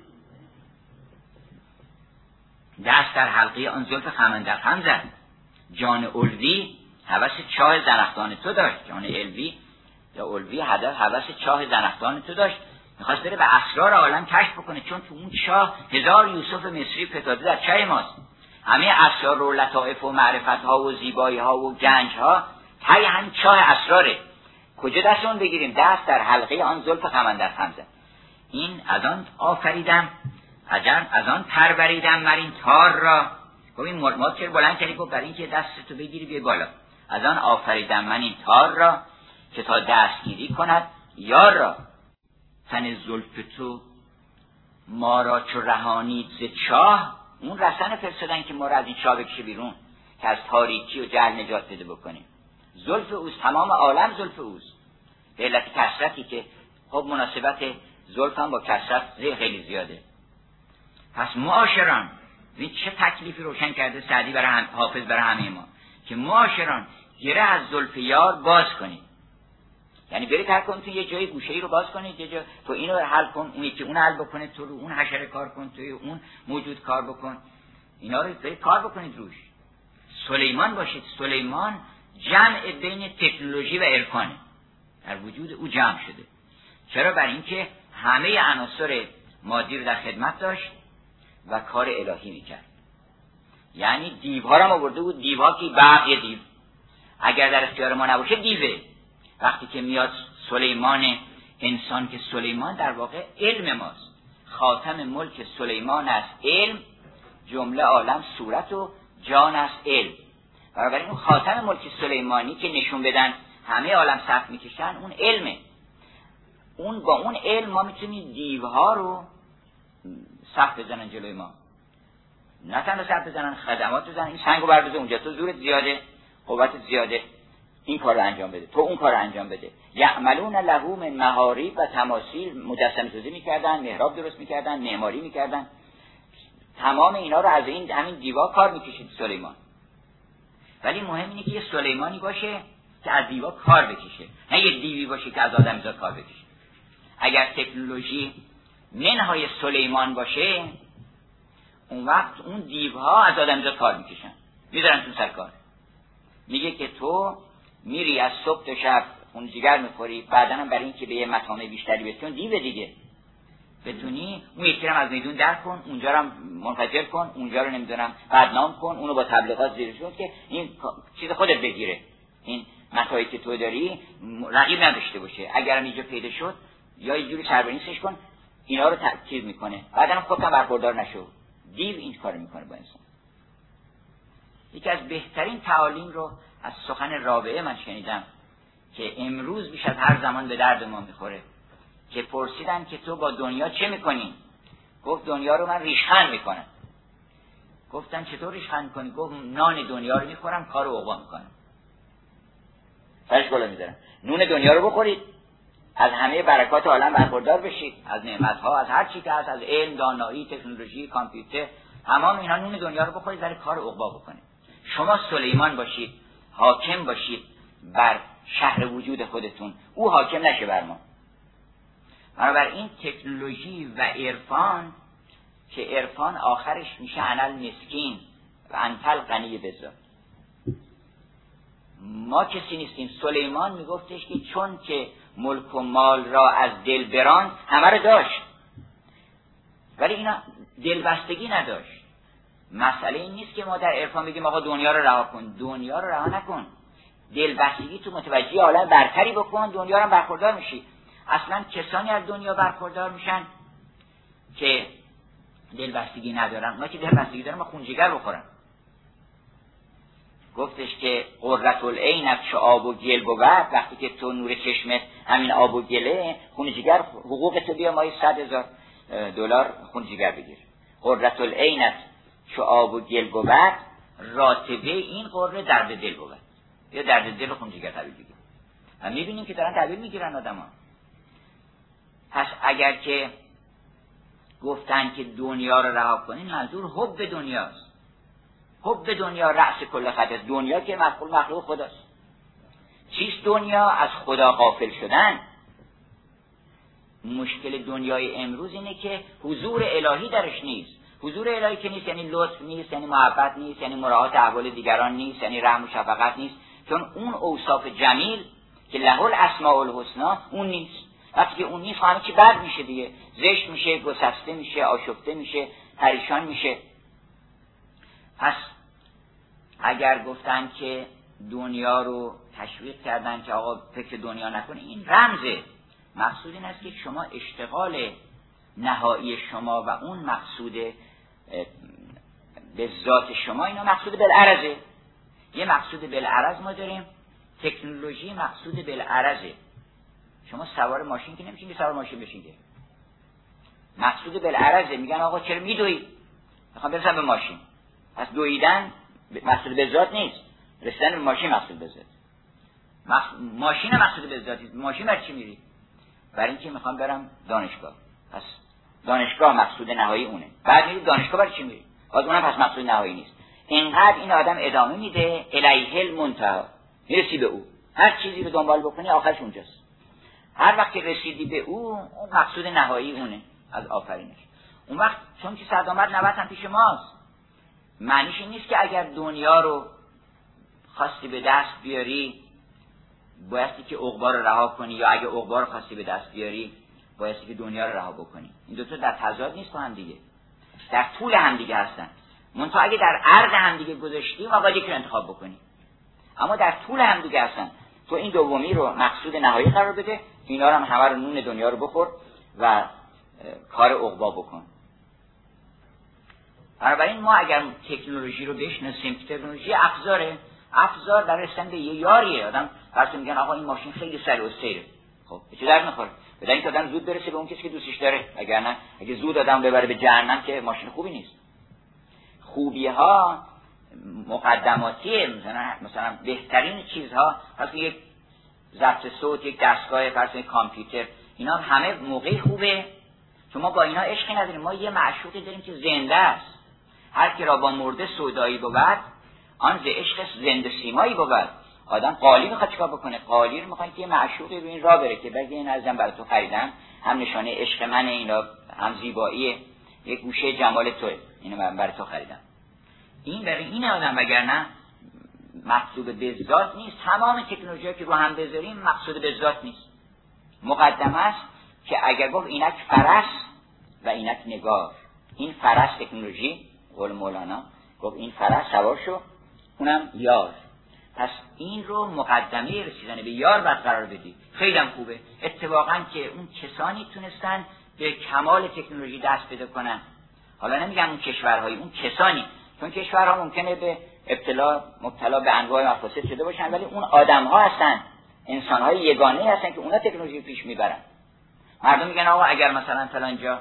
دست در حلقه آن زلف خمندرخم زد. جان علوی هوس چاه زنخدان تو داشت. جان علوی یا علوی هوس چاه زنخدان تو داشت. میخواست بره به اسرار عالم کشف بکنه، چون تو اون چاه 1000 یوسف مصری فتاده در چاه ماست. همه اسرار و لطائف و معرفت ها و زیبایی ها و گنج ها تای همین چاه اسراره. کجا دست اون بگیریم؟ دست در حلقه آن زلف خمندرخم زد. این از آن آفریدم، از آن پروریدم مرین تار را. ببین ما چرا بلند کردی؟ گفت برای اینکه دستتو بگیری بیای بالا. از آن آفریدم من این تار را، که تا دستگیری کند یار را. تن زلف تو ما را چو رهانید ز چاه. اون رسن فرستادن که ما را از این چاه بکشه بیرون، که از تاریکی و جهل نجات بده بکنیم. زلف اوست، تمام عالم زلف اوست. به علت کثرتی که خب مناسبت زلف هم با کثرت خیلی زیاده. پس معاشران، این چه تکلیفی روشن کرده سعدی برای حافظ برای همه ما، که معاشران گره از زلف یار باز کنید. یعنی برید هر کن تو یه جای گوشه‌ای رو باز کنید، یه جا تو اینو حل کن، اون یکی اون حل بکنه، تو رو اون حشره کار کن، توی اون موجود کار بکن. اینا رو برید کار بکنید روش. سلیمان باشید. سلیمان جمع بین تکنولوژی و عرفانه، در وجود او جمع شده. چرا؟ برای اینکه همه عناصر مادی رو در خدمت داشت و کار الهی میکرد. یعنی دیوها رو هم آورده بود. دیوها که بقیه دیو اگر در اختیار ما نباشه دیوه. وقتی که میاد سلیمان انسان، که سلیمان در واقع علم ماست، خاتم ملک سلیمان است علم، جمله عالم صورت و جان است علم. بنابراین اون خاتم ملک سلیمانی که نشون بدن همه عالم صف میکشن، اون علمه. اون با اون علم ما میتونیم دیوها رو صف بزنن جلوی ما، نه تنها صف بزنن، خدمات بزنن. این سنگو بردازه اونجا، تو زورت زیاده، قوتت زیاده، این کار رو انجام بده، تو اون کار رو انجام بده. یعملون له من محاریب و تماثیل، مجسمه سازی میکردن، محراب درست میکردن، معماری میکردن. تمام اینا رو از همین دیوا کار میکشید سلیمان. ولی مهم اینه که یه سلیمانی باشه که از دیوا کار بکشه، نه یه دیوی باشه که از آدمیزاد کار بکشه. اگر تکنولوژی منهای سلیمان باشه، اون وقت اون دیوها از آدمیزاد کار میکشن، میذارن تو سر کار. میگه که تو میری از صبح تا شب خون جگر میخوری، بعدا هم برای اینکه به یه مطامع بیشتری بتون دیو دیگه بتونی اون یکی رو از میدون در کن، اونجا رو منفجر کن، اونجا رو نمیدونم بدنام کن، اونو با تبلیغات زیرشون که این چیز خودت بگیره، این متاعی که تو داری رقیب نداشته باشه، اگرم اینجا پیدا شد یا یه جوری سربرینسش کن، اینا رو تاکید میکنه، بعدم خودت برخوردار نشو. دیو این کارو میکنه با انسان. یکی از بهترین تعالیم رو از سخن رابعه من شنیدم که امروز بیش از هر زمان به درد ما میخوره، که پرسیدن که تو با دنیا چه میکنی؟ گفت دنیا رو من ریشخند میکنم. گفتن چطور ریشخند میکنی؟ گفت نان دنیا رو میخورم، کار عقبا میکنم. سرش گلا میذارم. نون دنیا رو بخورید، از همه برکات عالم برخوردار بشید، از نعمتها، از هر چی که هست، از علم، دانایی، تکنولوژی، کامپیوتر، تمام اینا نون دنیا رو بخورید برای کار عقبا بکنید. شما سلیمان باشید، حاکم باشید بر شهر وجود خودتون، او حاکم نشه بر ما. بنابراین تکنولوژی و عرفان که عرفان آخرش میشه انل مسکین و انتل غنی بذات. ما کسی نیستیم. سلیمان میگفتش که چون که ملک و مال را از دل بران، همه رو داشت ولی اینا دلبستگی نداشت. مسئله این نیست که ما در عرفان بگیم آقا دنیا رو رها کن، دنیا رو رها نکن، دلبستگی تو متوجه عالم برتری بکن، دنیا رو برخوردار میشی. اصلا کسانی از دنیا برخوردار میشن که دلبستگی ندارن. اونا که دلبستگی دارن ما خون جگر بخورن. گفتش که قرة العین چو آب و گل بود، وقتی که تو نور چشمت همین آب و گله، خون جگر حقوق تو بیا مایی $100,000 خون جگر بگیر. قرة العین چو آب و گل بود، راتبه این قره درد دل بود، یا درد دل و خون جگر تبدیل بگیر. و میبینیم که دارن تبدیل میگیرن آدم ها. پس اگر که گفتن که دنیا رو رها کنین، منظور حب دنیاست. حب دنیا رأس کل خطر. دنیا که مخلوق خداست. چیست دنیا؟ از خدا غافل شدن. مشکل دنیای امروز اینه که حضور الهی درش نیست. حضور الهی که نیست یعنی لطف نیست، یعنی محبت نیست، یعنی مراعات احوال دیگران نیست، یعنی رحم و شفقت نیست، چون اون اوصاف جمیل که له الاسماء الحسنا اون نیست. وقتی که اون نیست همه چی بد میشه دیگه، زشت میشه، گسسته میشه، آشفته میشه، پریشان میشه. پس اگر گفتن که دنیا رو تشویق کردن که آقا فکر دنیا نکنه، این رمزه. مقصود این است که شما اشتغال نهایی شما و اون مقصود به ذات شما، اینا مقصود بالعرضه. یه مقصود بالعرض ما داریم، تکنولوژی مقصود بالعرضه. شما سوار ماشین که نمیشین که سوار ماشین بشین که مقصود بالعرضه. میگن آقا چرا میدوی؟ میخوام برسم به ماشین. پس دویدن مقصود به ذات نیست، رسیدن به ماشین مقصود به ذات. ماشین مقصود به ذات نیست. ماشین برای چی میری؟ برای اینکه میخوام برم دانشگاه. پس دانشگاه مقصود نهایی اونه. بعد میری دانشگاه برای چی میری؟ باز اونم پس مقصود نهایی نیست. اینقدر این آدم ادامه میده الیه المنتهی، میرسی به او. هر چیزی رو دنبال بکنی آخرش اونجاست. هر وقت که رسیدی به او، اون مقصود نهایی اونه از آفرینش. اون وقت چون که صدامت نوبت هم پیش ماست، معنیش این نیست که اگر دنیا رو خواستی به دست بیاری بایستی که عقبا رو رها کنی، یا اگه عقبا رو خواستی به دست بیاری بایستی که دنیا رو رها بکنی. این دوتا در تضاد نیست با هم دیگه، در طول هم دیگه هستن. منتها اگه در عرض هم دیگه گذاشتی ما باید یکی رو انتخاب بکنی، اما در طول هم دیگه هستن. تو این دومی رو مقصود نهایی قرار بده، اینا رو هم همه رو نون دنیا رو بخور و کار عقبا بکن. بنابراین ما اگر تکنولوژی رو بشناسیم که تکنولوژی افزار در رسیدن به یه یاریه. آدم فرض میگن آقا این ماشین خیلی سریع و سیره، خب به چه درد میخوره؟ به اینکه آدم زود برسه به اون کسی که دوستش داره. وگرنه اگه زود آدم ببره به جهنم که ماشین خوبی نیست. خوبی ها مقدماتیه، مثلا بهترین چیزها هست یک ضبط صوت، یک دستگاه فرض کامپیوتر، اینا همه موقعی خوبه. شما با اینا عشقی نداریم. ما یه معشوقی داریم که زنده است. هر کی را با مرده سودایی بود، آن ز عشق زنده سیمایی بود. آدم قالی میخواد چیکار بکنه؟ قالی رو میخواد که یه معشوقی رو این راه بره که بگه این ازم برای تو خریدم، هم نشانه عشق منه، اینا هم زیباییه، یک گوشه جمال توئه، اینو من برای تو خریدم. این برای این آدم، وگرنه مقصود به ذات نیست. تمام تکنولوژی که رو هم بذاریم مقصود به ذات نیست. مقدمه است که اگر گفت اینک فرس و اینک نگار، این فرس تکنولوژی، قول مولانا گفت این فرس سوار شو، اونم یار. پس این رو مقدمه رسیدن به یار باید قرار بدی. خیلی هم خوبه اتفاقا که اون کسانی تونستن به کمال تکنولوژی دست پیدا کنن. حالا نمیگم اون کشورهایی، اون کسانی، چون کشورها ممکنه به مبتلا به انواع مفاسد شده باشن، ولی اون آدم‌ها هستن، انسان‌های یگانه هستن که اونا تکنولوژی پیش میبرن. مردم میگن آقا اگر مثلا فلان جا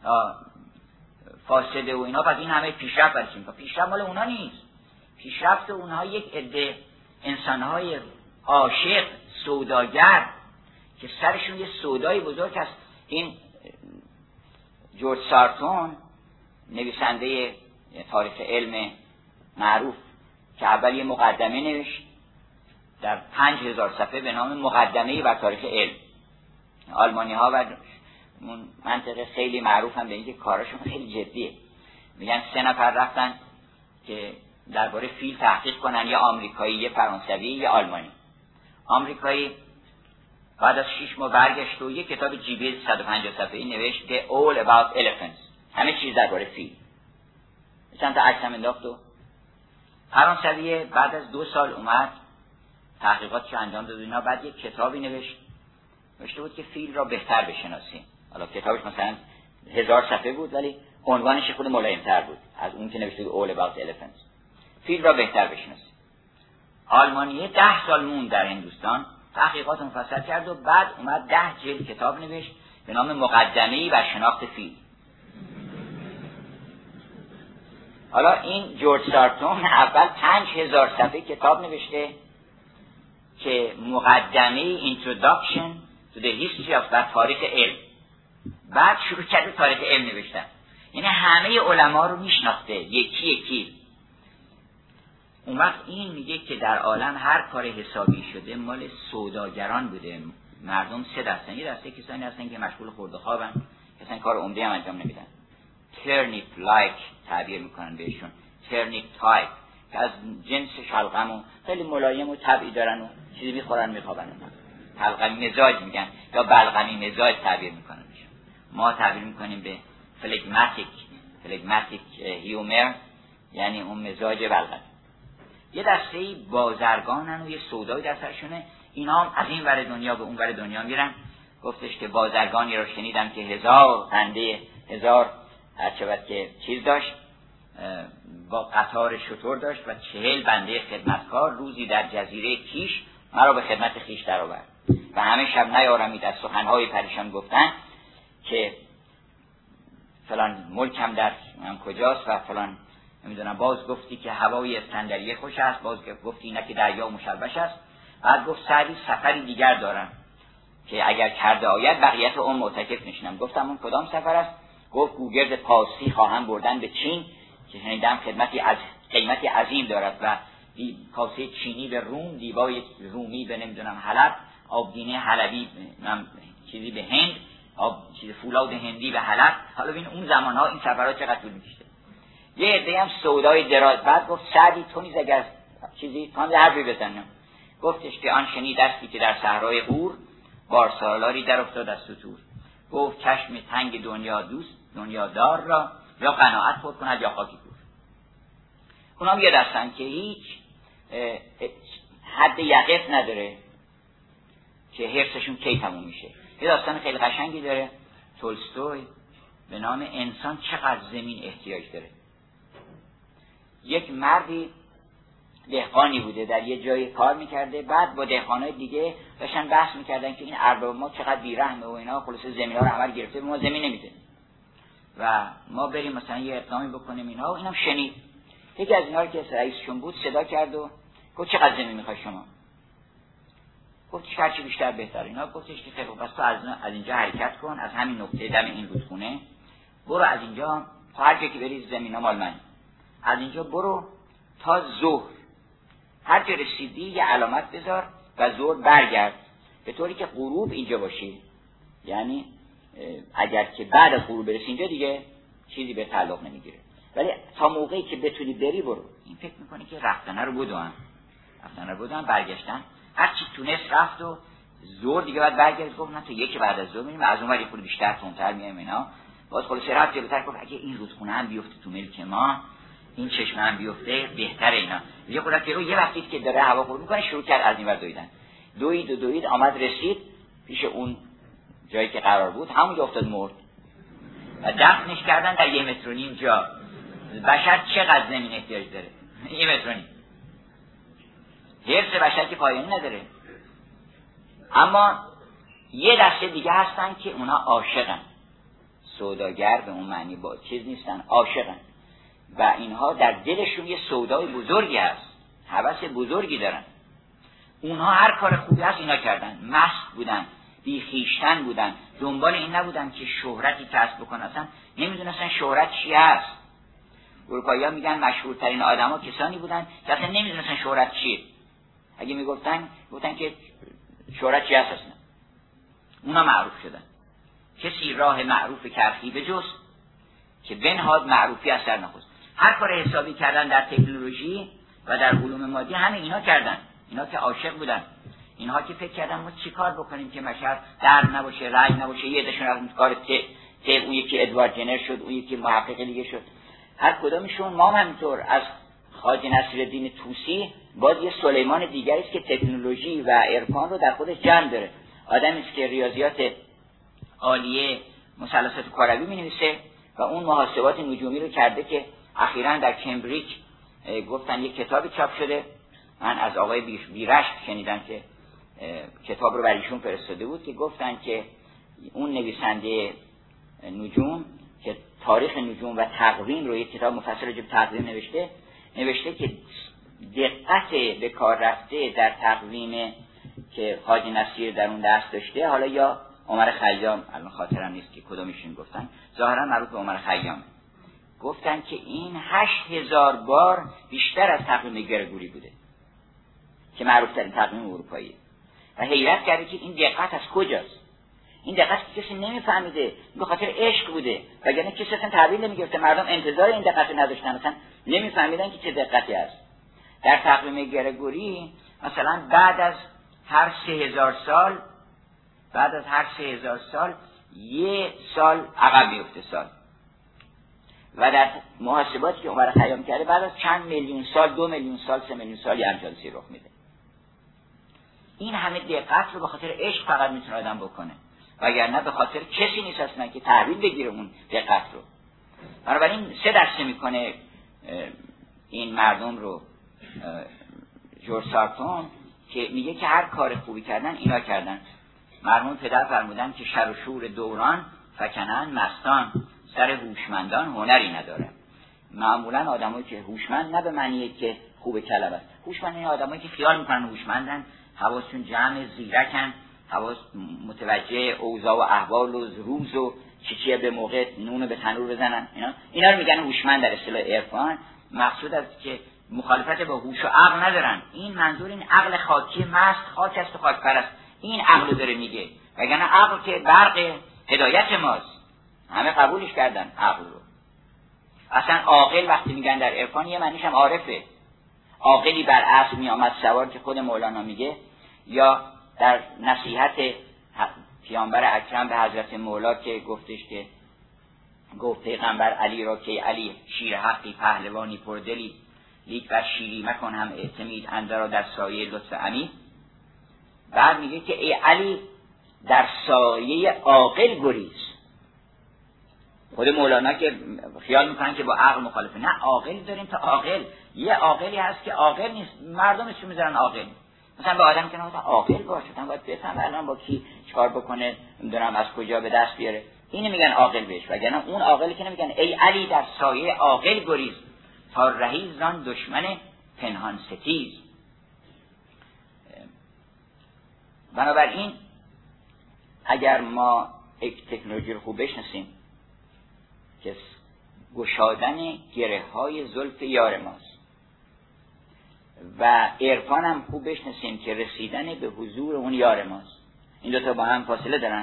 فاسده و اینا، بعد این همه پیشرفت برسیم. پیشرفت مال اونا نیست. پیشرفت اونها یک عده انسان‌های عاشق، سوداگر که سرشون یه سودای بزرگ است. این جورج سارتون نویسنده تاریخ علم معروف که اول یه مقدمه نوشت در 5000 صفحه به نام مقدمه بر تاریخ علم. آلمانی ها و منطقه خیلی معروف هم به اینکه کارشون خیلی جدیه. میگن 3 نفر رفتن که درباره فیل تحقیق کنن، یه آمریکایی، یه فرانسوی، یه آلمانی. آمریکایی بعد از 6 ماه برگشت و یه کتاب جیبی 150 صفحه‌ای نوشت که All About Elephants، همه چیز درباره فیل. چند تا عکس هم انداخت. و فرانسوی بعد از 2 سال اومد تحقیقاتش انجام داد و اینا، بعد یه کتابی نوشته بود که فیل را بهتر بشناسیم. حالا کتابش مثلا 1000 صفحه بود ولی عنوانش خود ملایم‌تر بود از اون که نوشته بود All About Elephants. فیل را بهتر بشناسیم. آلمانی 10 سال موند در هندوستان، تحقیقات مفصل کرد و بعد اومد 10 جلد کتاب نوشت به نام مقدمه‌ای بر شناخت فیل. حالا این جورج سارتون اول 5000 صفحه کتاب نوشته که مقدمه Introduction to the History of در تاریخ علم. بعد شروع کرده تاریخ علم نوشتن، یعنی همه علما رو میشناخته یکی یکی. اون وقت این میگه که در عالم هر کار حسابی شده مال سوداگران بوده. مردم 3 دستن، یه دسته کسانی هستن که مشغول خورد و خوابن، اصلا کار عمده هم انجام نمیدن. ترنیپ لایک تعبیر میکنن بهشون، ترنیپ تایپ، که از جنس شلغم و خیلی ملایم و طبعی دارن و چیزی میخورن میخوابن. حلقمی مزاج میگن یا بلغمی مزاج تعبیر میکنن بهشون. ما تعبیر میکنیم به فلگماتیک هیومر، یعنی اون مزاج بلغمی. یه دسته بازرگانن و یه سودای در سرشونه. اینا هم از این ور دنیا به اون ور دنیا میرن. گفتش که بازرگانی رو شنیدم که 1000 بنده 1000 هرچند که چیز داشت، با قطار شتر داشت و 40 بنده خدمتکار. روزی در جزیره کیش مرا به خدمت خیش در آورد و همه شب نیارمید از سخنهای پریشان گفتن که فلان ملکم در کجاست و فلان نمیدونم. باز گفتی که هوای اسکندریه خوش است، باز گفتی اینه که دریا مشوش است. بعد گفت سعدی سفری دیگر دارم که اگر کرده آید بقیت اون معتکف نشینم. گفتم اون کدام سفر است؟ گفت گوگرد پارسی خواهم بردن به چین که شنیدم قیمتی عظیم دارد و کاسه چینی به روم، دیبای رومی به نمیدونم حلب، آبگینه حلبی چیزی به هند، چیز فولاد هندی به حلب. حالا ببین اون زمانها این سفرها چقدر طول می‌کشید. یه عده هم سودای دراز. بعد گفت سعدی تو نیز اگر چیزی تام حرفی بزنم. گفتش که آن شنیدستی که در صحرای غور بارسالاری در افتاد از سطور. گفت چشم تنگ دنیادار را یا قناعت پر کند یا خاکی کور. اونام یه دستن که هیچ حد یقف نداره که حرصشون کی تموم میشه. یه داستان خیلی قشنگی داره تولستوی به نام انسان چقدر زمین احتیاج داره. یک مردی دهقانی بوده، در یه جای کار میکرده، بعد با دهقانای دیگه داشتن بحث میکردن که این ارباب ما چقدر بیرحمه و اینا، خلاص زمینا رو همه گرفته، ما زمین نمیده و ما بریم مثلا یه اقدامی بکنیم اینا. و اینم شنید. یکی از اینا رو که رئیسشون بود صدا کرد و گفت چقدر زمین میخوای شما؟ گفت هرچی بیشتر بهتر. اینا گفتش که خیلی بس تو از اینجا حرکت کن، از همین نقطه دم این رودخونه برو، از اینجا تا هر جایی که بری زمینا مال من، از اینجا برو تا ظهر، هر جا رسیدی یه علامت بذار و ظهر برگرد، به طوری که غروب اینجا باشی. یعنی اگر که بعد از غروب برسی اینجا دیگه چیزی به تعلق نمیگیره، ولی تا موقعی که بتونی بری برو. این فکر میکنه که رفتنه رو بدون رفتن بودن برگشتن، هر چی تونست رفت و زور دیگه بعد برگشت گفت نه تو یکی بعد از ظهر میریم، از اون ور خود بیشتر تندتر میایم اینا. باز خلاص رفت جلوتر گفت اگه این رودخونه هم بیفته تو ملک ما، این چشمه هم بیفته بهتره اینا. یه خورده که رو یه وقتی که داره هوا خورد میکنه شروع کرد از این ور دویدن. دوید آمد رسید پیش اون جایی که قرار بود، همونجا افتاد مرد و دفنش کردن در 1.5 متر جا. بشر چقدر زمین احتیاج داره؟ 1 متر. حرص بشر که پایانی نداره. اما یه دسته دیگه هستن که اونا عاشقن، سوداگر به اون معنی با چیز نیستن، عاشقن و اینها در دلشون یه سودای بزرگی هست، هوس بزرگی دارن. اونها هر کار خوبی هست اینا کردن، مست بودن، بی خویشتن بودن، دنبال این نبودن که شهرتی کسب بکنن، اصلا نمیدونستن شهرت چی هست. اروپایی‌ها میگن مشهورترین آدما کسانی بودن که اصلا نمیدونستن شهرت چیه. اگه میگفتن که شهرت چی هست اصلا. اونا معروف شدن. کسی راه معروف کرخی بجست که بنهاد معروفی از سر نخست. هر کار حسابی کردن در تکنولوژی و در علوم مادی همه اینا کردن. اینا که عاشق بودن، اینها که فکر کردن ما چیکار بکنیم که مشهر درد نباشه، رنج نباشه. یه دشون از کار اون یکی ادوارد جنر شد، اون یکی محقق دیگه شد. هر کدومشون ما همینطور از خواجه نصیرالدین طوسی باز یه سلیمان دیگری است که تکنولوژی و عرفان رو در خودش جمع داره. آدمی است که ریاضیات عالیه مثلثات کروی می‌نویسه و اون محاسبات نجومی رو کرده که اخیراً در کمبریج گفتن یک کتابی چاپ شده. من از آقای بیرشت شنیدم که کتاب رو برایشون فرستاده بود که گفتن که اون نویسنده نجوم که تاریخ نجوم و تقویم رو یک کتاب مفصل راجع به تقویم نوشته که دقت به کار رفته در تقویم که حاجی نصیر در اون دست داشته، حالا یا عمر خیام، الان خاطرم نیست که کدومشون گفتن، ظاهرا مربوط به عمر خیام، گفتن که این 8000 بار بیشتر از تقویم گرگوری بوده که معروف ترین تقویم اروپایی. و حیرت کرده که این دقت از کجاست. این دقت که کسی نمیفهمیده، به خاطر عشق بوده، وگرنه کسی اصلا تحویل نمیگرفته. مردم انتظار این دقت نداشتن، اصلا نمیفهمیدن که چه دقتی است. در تقویم گرگوری مثلا بعد از هر 3000 سال یه سال عقب میفته سال. و در محاسباتی که عمر خیام کرده بعد از چند میلیون سال، 2 میلیون سال، 3 میلیون سال یه همچنین رخ میده. این همه دقت رو به خاطر عشق فقط میتونه آدم بکنه، وگرنه به خاطر کسی نیست اصلا که تحویل بگیره اون دقت رو. بنابراین 3 دسته میکنه این مردم رو جورج سارتون که میگه که هر کار خوبی کردن اینا کردن. مرحوم پدر فرمودن که شر و شور دوران فکنن مستان، سر هوشمندان هنری نداره. معمولا آدمایی که هوشمند نه به معنیه که خوب کلمه است. هوشمند این آدمایی که خیال میکنن هوشمندن، حواسشون جمع، زیرکن، حواس متوجه اوضاع و احوال و روز و چیه به موقع نون به تنور بزنن. اینا رو میگن هوشمند در اصطلاح عرفان. مقصود است که مخالفت با هوش و عقل ندارن. این منظور این عقل خاکی مست، خاک است و خاک پرست، این عقل داره میگه. وگرنه عقل که برق هدایت ماست، همه قبولش کردن عقل رو. اصلا عاقل وقتی میگن در عرفان یه معنیش هم عارفه. عاقلی بر اسب میآمد سوار که خود مولانا میگه، یا در نصیحت پیامبر اکرم به حضرت مولا که گفتش که گفت پیغمبر علی را که علی شیر حقی پهلوانی پردلی، لیک بر شیری مکن هم اعتمید اندرا در سایه لطف امید. بعد میگه که ای علی در سایه عاقل گریز. خود مولانا که خیال میکنن که با عقل مخالفه، نه، عاقل داریم تا عاقل. یه عاقلی هست که عاقل نیست، مردم اسمش میذارن عاقل. مثلا به آدم که نه عاقل باشه، باید بفهمه الان با کی چیکار بکنه، نمیدونم از کجا به دست بیاره. اینو میگن عاقل بهش، وگرنه اون عاقلی که نمیگن ای علی در سایه عاقل گریز، تا رهی زان دشمن پنهان ستیز. بنابراین اگر ما تکنولوژی رو خوب بشناسیم که گشادن گره های زلف یار ماست و عرفان هم خوب بشناسیم که رسیدن به حضور اون یار ماست، این دوتا با هم فاصله دارن.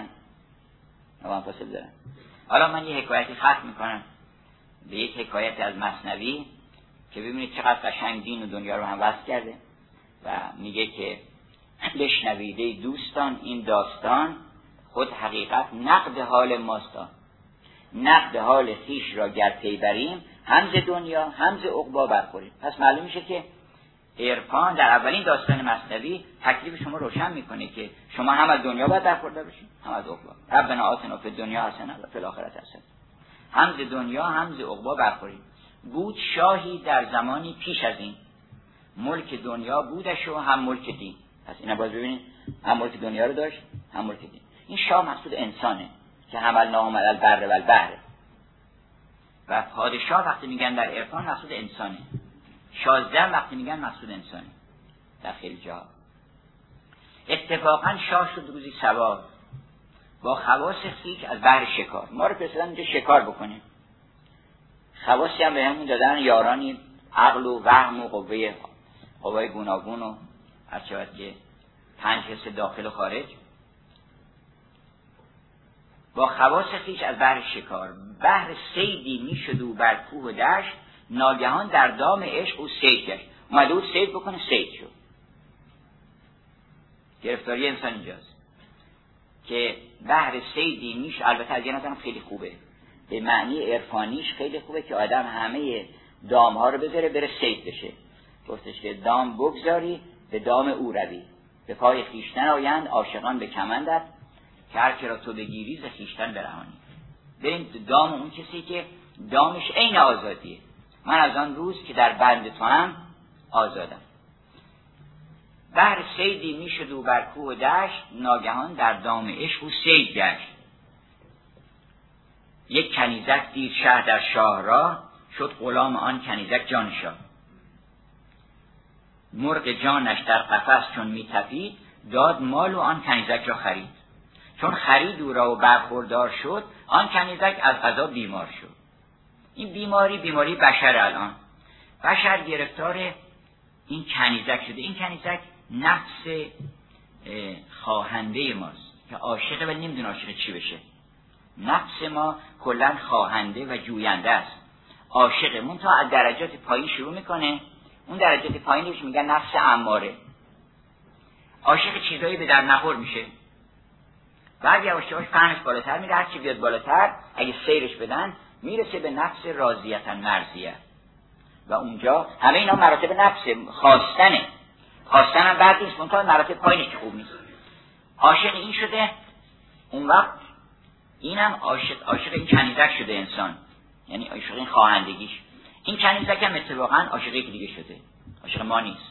حالا من یه حکایتی ختم میکنم به یک حکایت از مثنوی که ببینید چقدر قشنگ دین و دنیا رو هم وصل کرده. و میگه که بشنویده دوستان این داستان، خود حقیقت نقد حال ماستان. نقد حال خویش را گر پی بریم، هم ز دنیا هم ز عقبی برخوریم. پس معلوم میشه که عرفان در اولین داستان مثنوی تکلیف شما روشن میکنه که شما هم از دنیا باید برخوردار بشید هم از عقبی. ربنا آتنا فی الدنیا حسنه و فی الاخره حسنه. هم ز دنیا هم ز عقبی برخوریم. بود شاهی در زمانی پیش از این، ملک دنیا بودش و هم ملک دین. پس اینا باز ببینید، هم ملک دنیا رو داشت هم ملک دین. این شاه مقصود انسانه که حملناهم علی البر و البحر. و پادشاه وقتی میگن در عرفان مقصود انسانه. شازده وقتی میگن مقصود انسانه در خیلی جا. اتفاقا شاه شد روزی سوار با خواص خویش از بحر شکار. ما رو فرستادن اینجا شکار بکنیم. خواصی هم بهمون دادن، یارانی عقل و وهم و قوای گوناگون و هر چقدر که 5 حس داخل و خارج. با خواص خویش از بحر شکار، بحر صیدی میشد و بر کوه و دشت، ناگهان در دام عشق او صید گشت. اومده بود صید بکنه، صید شد. گرفتاری انسان اینجاست که بحر صیدی میشه. البته از یه نظرم خیلی خوبه، به معنی عرفانیش خیلی خوبه که آدم همه دامها رو بذاره بره صید بشه. گفتش که دام بگذاری به دام او روی، به پای خویشتن آیند عاشقان به کمندت، که هر که را تو بگیری ز خویشتن برهانی. بریم دام اون کسی که دامش عین آزادیه. من از آن روز که در بند تو هم آزادم. بحر صیدی میشد و بر کوه و دشت، ناگهان در دام عشق او صید گشت. یک کنیزک دید شه در شاه را، شد غلام آن کنیزک جان شاه. مرغ جانش در قفس چون میتپید، داد مال و آن کنیزک را خرید. چون خرید او را و برخوردار شد، آن کنیزک از قضا بیمار شد. این بیماری بشر. الان بشر گرفتار این کنیزک شده. این کنیزک نفس خواهنده ماست که عاشقه ولی نمیدونه عاشق چی بشه. نفس ما کلا خواهنده و جوینده است. عاشقه منتها از درجات پایین شروع میکنه. اون درجات پایینش میگن نفس اماره. عاشق چیزایی به در نخور میشه. بعد یواش یواش فهمش بالاتر میره. هرچی بیاد بالاتر اگه سیرش بدن میرسه به نفس راضیتا مرضیه. و اونجا همه اینا مراتب نفس خواستن هم بعد نیست، منتها مراتب پایینش که خوب نیست. عاشق این شده، اون وقت اینم عاشق این کنیزک شده انسان، یعنی عاشق این خواهندگیش. این کنیزک هم اتفاقا عاشق یکی دیگه شده، عاشق ما نیست.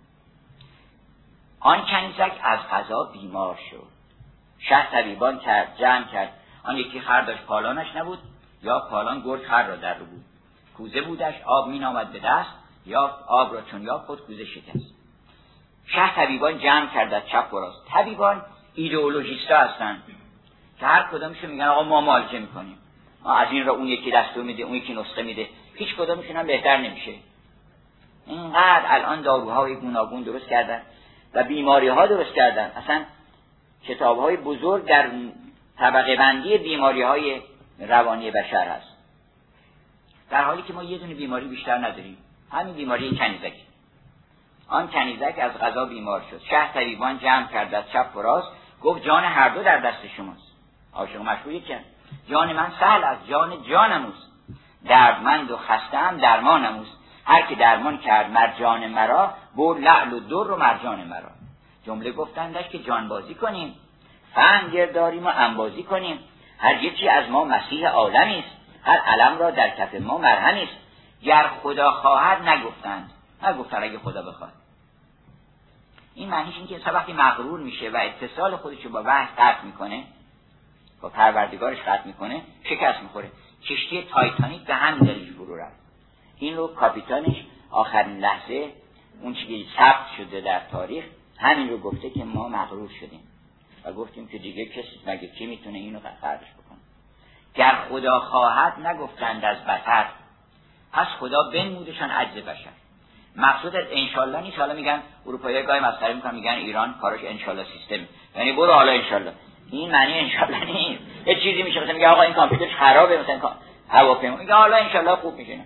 آن کنیزک از قضا بیمار شد. شه طبیبان جمع کرد. آن یکی خر داشت پالانش نبود، یا پالان گرگ خر را در رو بود. کوزه بودش آب می نامد به دست، یا آب را چون یا خود کوزه شکست. شه طبیبان جمع کرد از چپ و راست. طبیبان ایدئولوژیستا هستن که هر کدامشون میگن آقا ما معالجه میکنیم، ما از این را اون یکی دستور میده، اون یکی نسخه میده، هیچ کدامشون هم بهتر نمیشه. اینقدر الان داروهای گوناگون درست کردن و بیماری ها درست کردن. اصلا کتاب های بزرگ در طبقه بندی بیماری های روانی بشر هست، در حالی که ما یه دونه بیماری بیشتر نداریم، همین بیماری کنیزک. آن کنیزک از قضا بیمار شد. شه طبیبان جمع کرد از چپ و راست، گفت جان هر دو در دست شماست. عاشق مشروع یکن. جان من سهل از جانم است، دردمند و خسته‌ام درمانم است. هر که درمان کرد مرجان مرا، برد لعل و در و مرجان مرا. جمله گفتندش که جانبازی کنیم، فهم گرداریم و انبازی کنیم. هر یکی از ما مسیح عالمی است، هر علم را در کف ما مرهمی است. گر خدا خواهد نگفتند اگه خدا بخواد. این معنیش این که انسان وقتی مغرور میشه و اتصال خودش رو با وحی قطع میکنه، با پروردگارش قطع میکنه، شکست میخوره. کشتی تایتانیک به همین دلیل فرو رفت. این رو کاپیتانش آخرین لحظه اون چیزی ثبت شده در تاریخ همین رو گفته که ما مغرور شدیم و گفتیم که دیگه کسی مگه کی میتونه اینو خرجش بکنه. گر خدا خواهد نگفتند از بطر، پس خدا بنمودشان عجز بشر. مقصود از انشالله نیست. حالا میگن اروپایی‌ها گاهی مسخره میکنن، میگن ایران کارش انشالله سیستم، یعنی برو حالا انشالله. این معنی انشالله نیست. یه چیزی میشه مثلا میگه آقا این کامپیوتر خرابه، مثلا هواپیما، میگه حالا انشالله خوب میشه.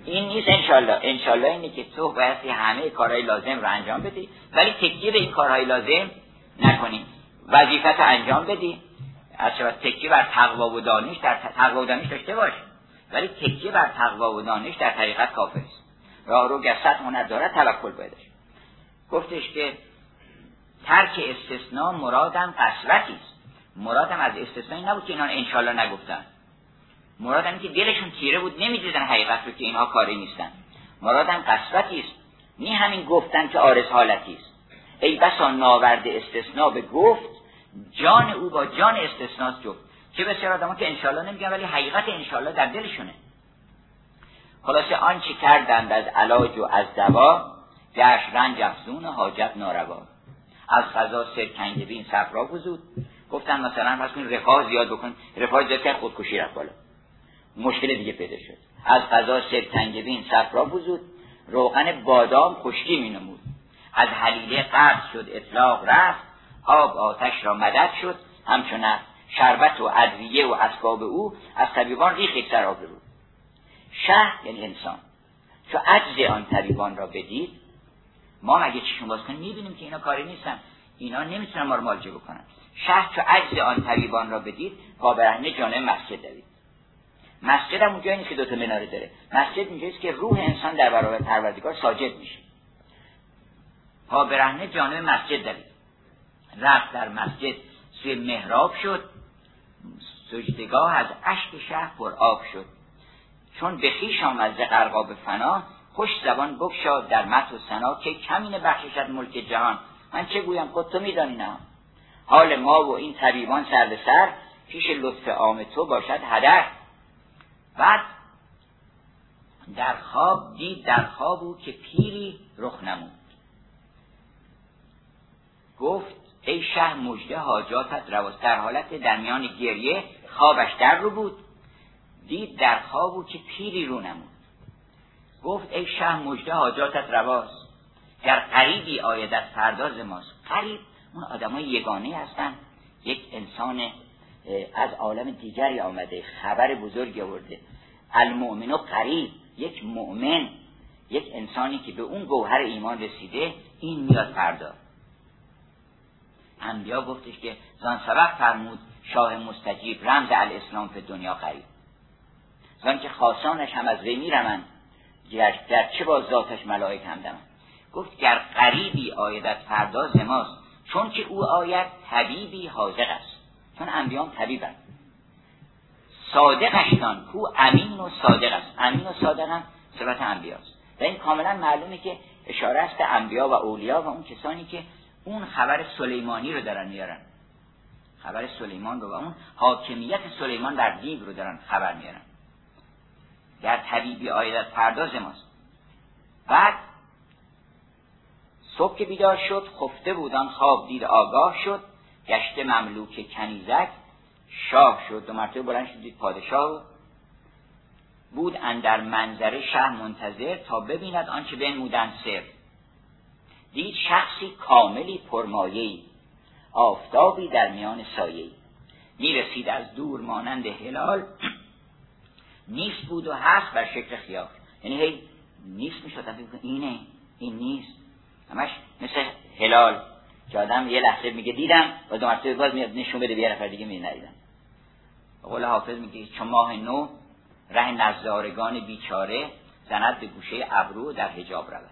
این نیست. انشالله اینه که تو بایستی همه کارهای لازم رو انجام بدی، ولی تکیه به این کارهای لازم نکنی. وظیفت رو انجام بدی، از شما تکیه بر تقوا و دانش، در تقوا و دانش داشته باش، ولی تکیه بر تقوا و دانش در طریقت کافر است. راه رو گر 100 هنر دارد توکل بایدش. گفتش که ترک استثناء مرادم قسوتی است. مرادم از استثنایی نبود که اینا انشالله نگفتن. مرادم این که دلشون تیره بود، نمیدیدن حقیقت رو که اینها کاری نیستن. مرادم قسوتی است، نه همین گفتن که عارض حالتی است. ای بسا ناورد استثناء به گفت، جان او با جان استثناء جفت. چه بسیار آدم‌ها که انشالله نمیگن ولی حقیقت انشالله در دلشونه. خلاصه آنچه کردند از علاج و از دوا، گشت رنج افزون و حاجت ناروا. از قضا سرکنگه بین صفرا گزود. گفتن مثلا فرض کن رفاه زیاد بکن، رفاه زیاد کرد خودکشی رفت بالا، مشکل دیگه پیدا شد. از قضا سرکنگه بین صفرا گزود، روغن بادام خشکی می نمود. از حلیله قبض شد اطلاق رفت، آب آتش را مدد شد همچون شربت و ادویه و اسباب او، از طبیبان ریخت یک سر آب رو. شه یعنی انسان چو عجز آن طبیبان را بدید، ما مگه چشم باز کنیم میبینیم که اینا کاری نیستن، اینا نمیتونن ما رو معالجه بکنن. شه چو عجز آن طبیبان را بدید، با برهنه جانب مسجد دوید. مسجد هم اونجایی نیست که 2 مناره داره، مسجد اونجاییست که روح انسان در برابر پروردگار ساجد میشه. پا برهنه جانب مسجد دوید. رفت در مسجد سوی محراب شد، سجدگاه از اشک شه پر آب شد. چون به خویش آمد ز غرقاب فنا، خوش زبان بگشاد در مدح و ثنا. که کمینه بخششت ملک جهان، من چه گویم خود تو میدانی نه. حال ما و این طبیبان سر به سر، پیش لطف عام تو باشد هدر. بعد در خواب دید، در خواب او که پیری رخ نمود. گفت ای شه مژده حاجاتت رواست. در حالت در میان گریه خوابش در رو بود، دید در خواب او که پیری رو نمود. گفت ای شه مژده حاجاتت رواست، گر قریبی آیدت پرداز ماست. قریب اون آدمای یگانه هستن، یک انسان از عالم دیگری آمده، خبر بزرگی آورده. المؤمن قریب، یک مؤمن، یک انسانی که به اون گوهر ایمان رسیده، این میاد فردا. انبیا گفتش که زان سبق فرمود شاه مستجیب، رمز الاسلام فی دنیا قریب. زان که خاصانش هم از وی میرمند، در چه با ذاتش ملائک همدمند. گفت گر قریبی آیدت فردا ز ماست، چون که او آید طبیبی حاذق است. چون انبیام طبیبند. صادقشتان کو امین و صادق است. امین و صادق هم صفت انبیاست و این کاملا معلومه که اشاره است به انبیا و اولیا و اون کسانی که اون خبر سلیمانی رو دارن میارن، خبر سلیمان رو و اون حاکمیت سلیمان در دیو رو دارن خبر میارن. در طبیبی آیدت پرداز ماست. بعد صبح که بیدار شد، خفته بودان خواب دید آگاه شد. گشت مملوک کنیزک شاه شد. 2 مرتبه بلند شد دید پادشاه بود. اندر منظره شه منتظر، تا ببیند آنچه بنمودند سر. دید شخصی کاملی پرمایه‌ای، آفتابی در میان سایه‌ای. میرسید از دور مانند هلال، نیست بود و هست بر شکل خیال. یعنی هی نیست میشد، اینه این نیست، همش مثل هلال که آدم یه لحظه میگه دیدم و 2 مرتبه باز میاد نشون بده به یه نفر دیگه میگه ندیدم. قول حافظ میگه چون ماه نو ره نظارگان بیچاره، زند به گوشه ابرو در حجاب رود.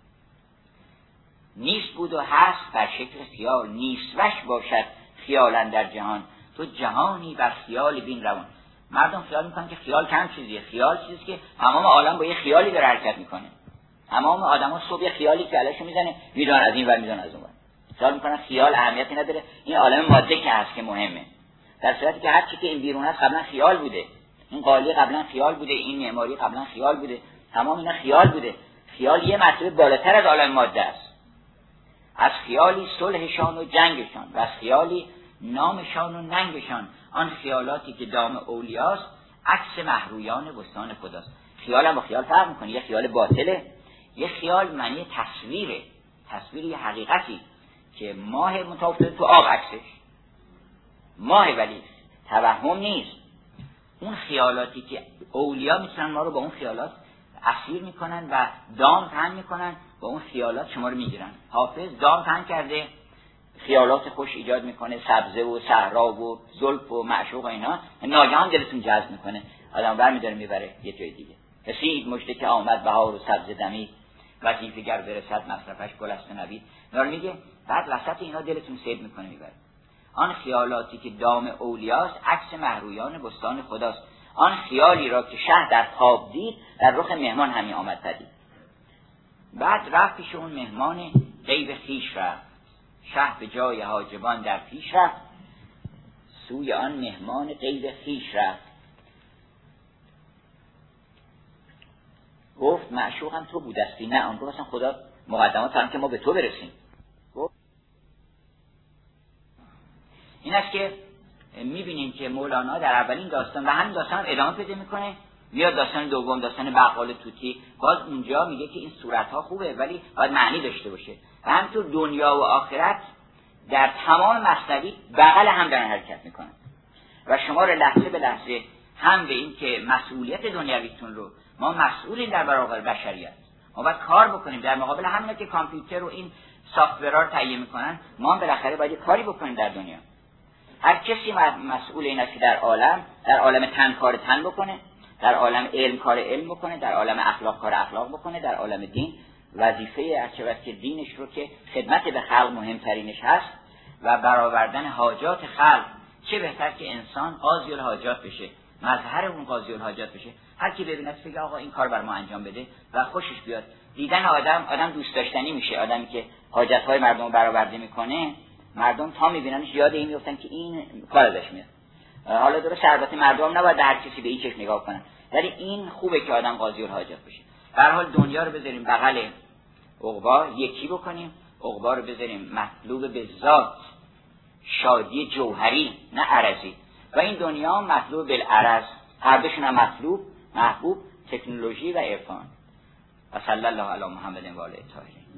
نیست بود و هست بر شکل خیال، نیست وش باشد خیالا در جهان. تو جهانی بر خیال بین روان. مردم خیال میکنن که خیال کم چیزیه. خیال چیزی که تمام عالم با یه خیالی داره حرکت میکنه. تمام آدما صبح یه خیالی که علاشو میزنه، میدونن از این ور میدونن از اون ور. خیال میکنن خیال اهمیتی نداره، این عالم ماده که هست که مهمه. در صورتی که هر چی که این بیرون هست قبلا خیال بوده. این قالی قبلا خیال بوده، این معماری قبلا خیال بوده، تمام اینا خیال بوده. خیال یه مرتبه بالاتر از عالم ماده است. از خیالی صلحشان و جنگشان، و از خیالی نامشان و ننگشان. آن خیالاتی که دام اولیاست، عکس محرویان بستان خداست. خیال هم با خیال فرق میکنه. یه خیال باطله، یه خیال معنی تصویره، تصویر یه حقیقتی که ماه متوفر تو آب عکسش ماه، ولی توهم نیست. اون خیالاتی که اولیا میتونن ما رو با اون خیالات اسیر میکنن و دام پهن میکنن و اون خیالات شما رو میگیرن. حافظ دام پهن کرده، خیالات خوش ایجاد میکنه، سبزه و صحرا و زلف و معشوق و اینا، ناگهان دلتون جذب میکنه، آدم برمی‌داره میبره یه جای دیگه. رسید مژده که آمد بهار و سبزه دمید، وظیفه گر برسد مصرفش گل است و نوید. اینا رو میگه، بعد وسط اینا دلتون سید میکنه میبره. آن خیالاتی که دام اولیاست، عکس مهرویان بستان خداست. آن خیالی را که شه در خواب دید، در رخ مهمان همی آمد پدید. بعد رفت پیش اون مهمان غیب خویش رفت، شه به جای حاجبان در پیش رفت، سوی آن مهمان غیب خویش رفت. گفت معشوقم تو بودستی؟ نه، آن گفت اصلا خدا مقدمات هم که ما به تو برسیم. این است که میبینیم که مولانا در اولین داستان و همین داستان ادامه پیدا میکنه، میاد داستان دوم، داستان بقال توتی، باز اونجا میگه که این صورتها خوبه ولی باید معنی داشته باشه. و همینطور دنیا و آخرت در تمام مثنوی بغل هم دارن حرکت میکنن و شما رو لحظه به لحظه هم به این که مسئولیت دنیویتون رو ما مسئولین در برابر بشریت، ما باید کار بکنیم در مقابل همینا که کامپیوتر و این سافتورها رو تهیه میکنن، ما هم بالاخره باید کاری بکنیم در دنیا. هر کسی مسئول این است که در عالم تن کار تن بکنه، در عالم علم کار علم بکنه، در عالم اخلاق کار اخلاق بکنه، در عالم دین وظیفه هرچند که دینش رو که خدمت به خلق مهمترینش هست و برآوردن حاجات خلق. چه بهتر که انسان قاضی الحاجات بشه، مظهر اون قاضی الحاجات بشه، هر کی ببیند بگه آقا این کار بر ما انجام بده و خوشش بیاد. دیدن آدم دوست داشتنی میشه، آدمی که حاجت‌های مردم رو برآورده میکنه، مردم تا میبیننش یاد این میفتن که این کار ازش میاد. حالا درست البته مردم نباید هر کسی به این چشم نگاه کنن، ولی این خوبه که آدم قاضی الحاجات بشه. به هر حال دنیا رو بذاریم بغل عقبا، یکی بکنیم، عقبا رو بذاریم مطلوب به ذات، شادی جوهری نه عرضی، و این دنیا مطلوب بالعرض، هر دوشون هم مطلوب، محبوب، تکنولوژی و عرفان. و صلی الله علی محمد و آله الطاهرین.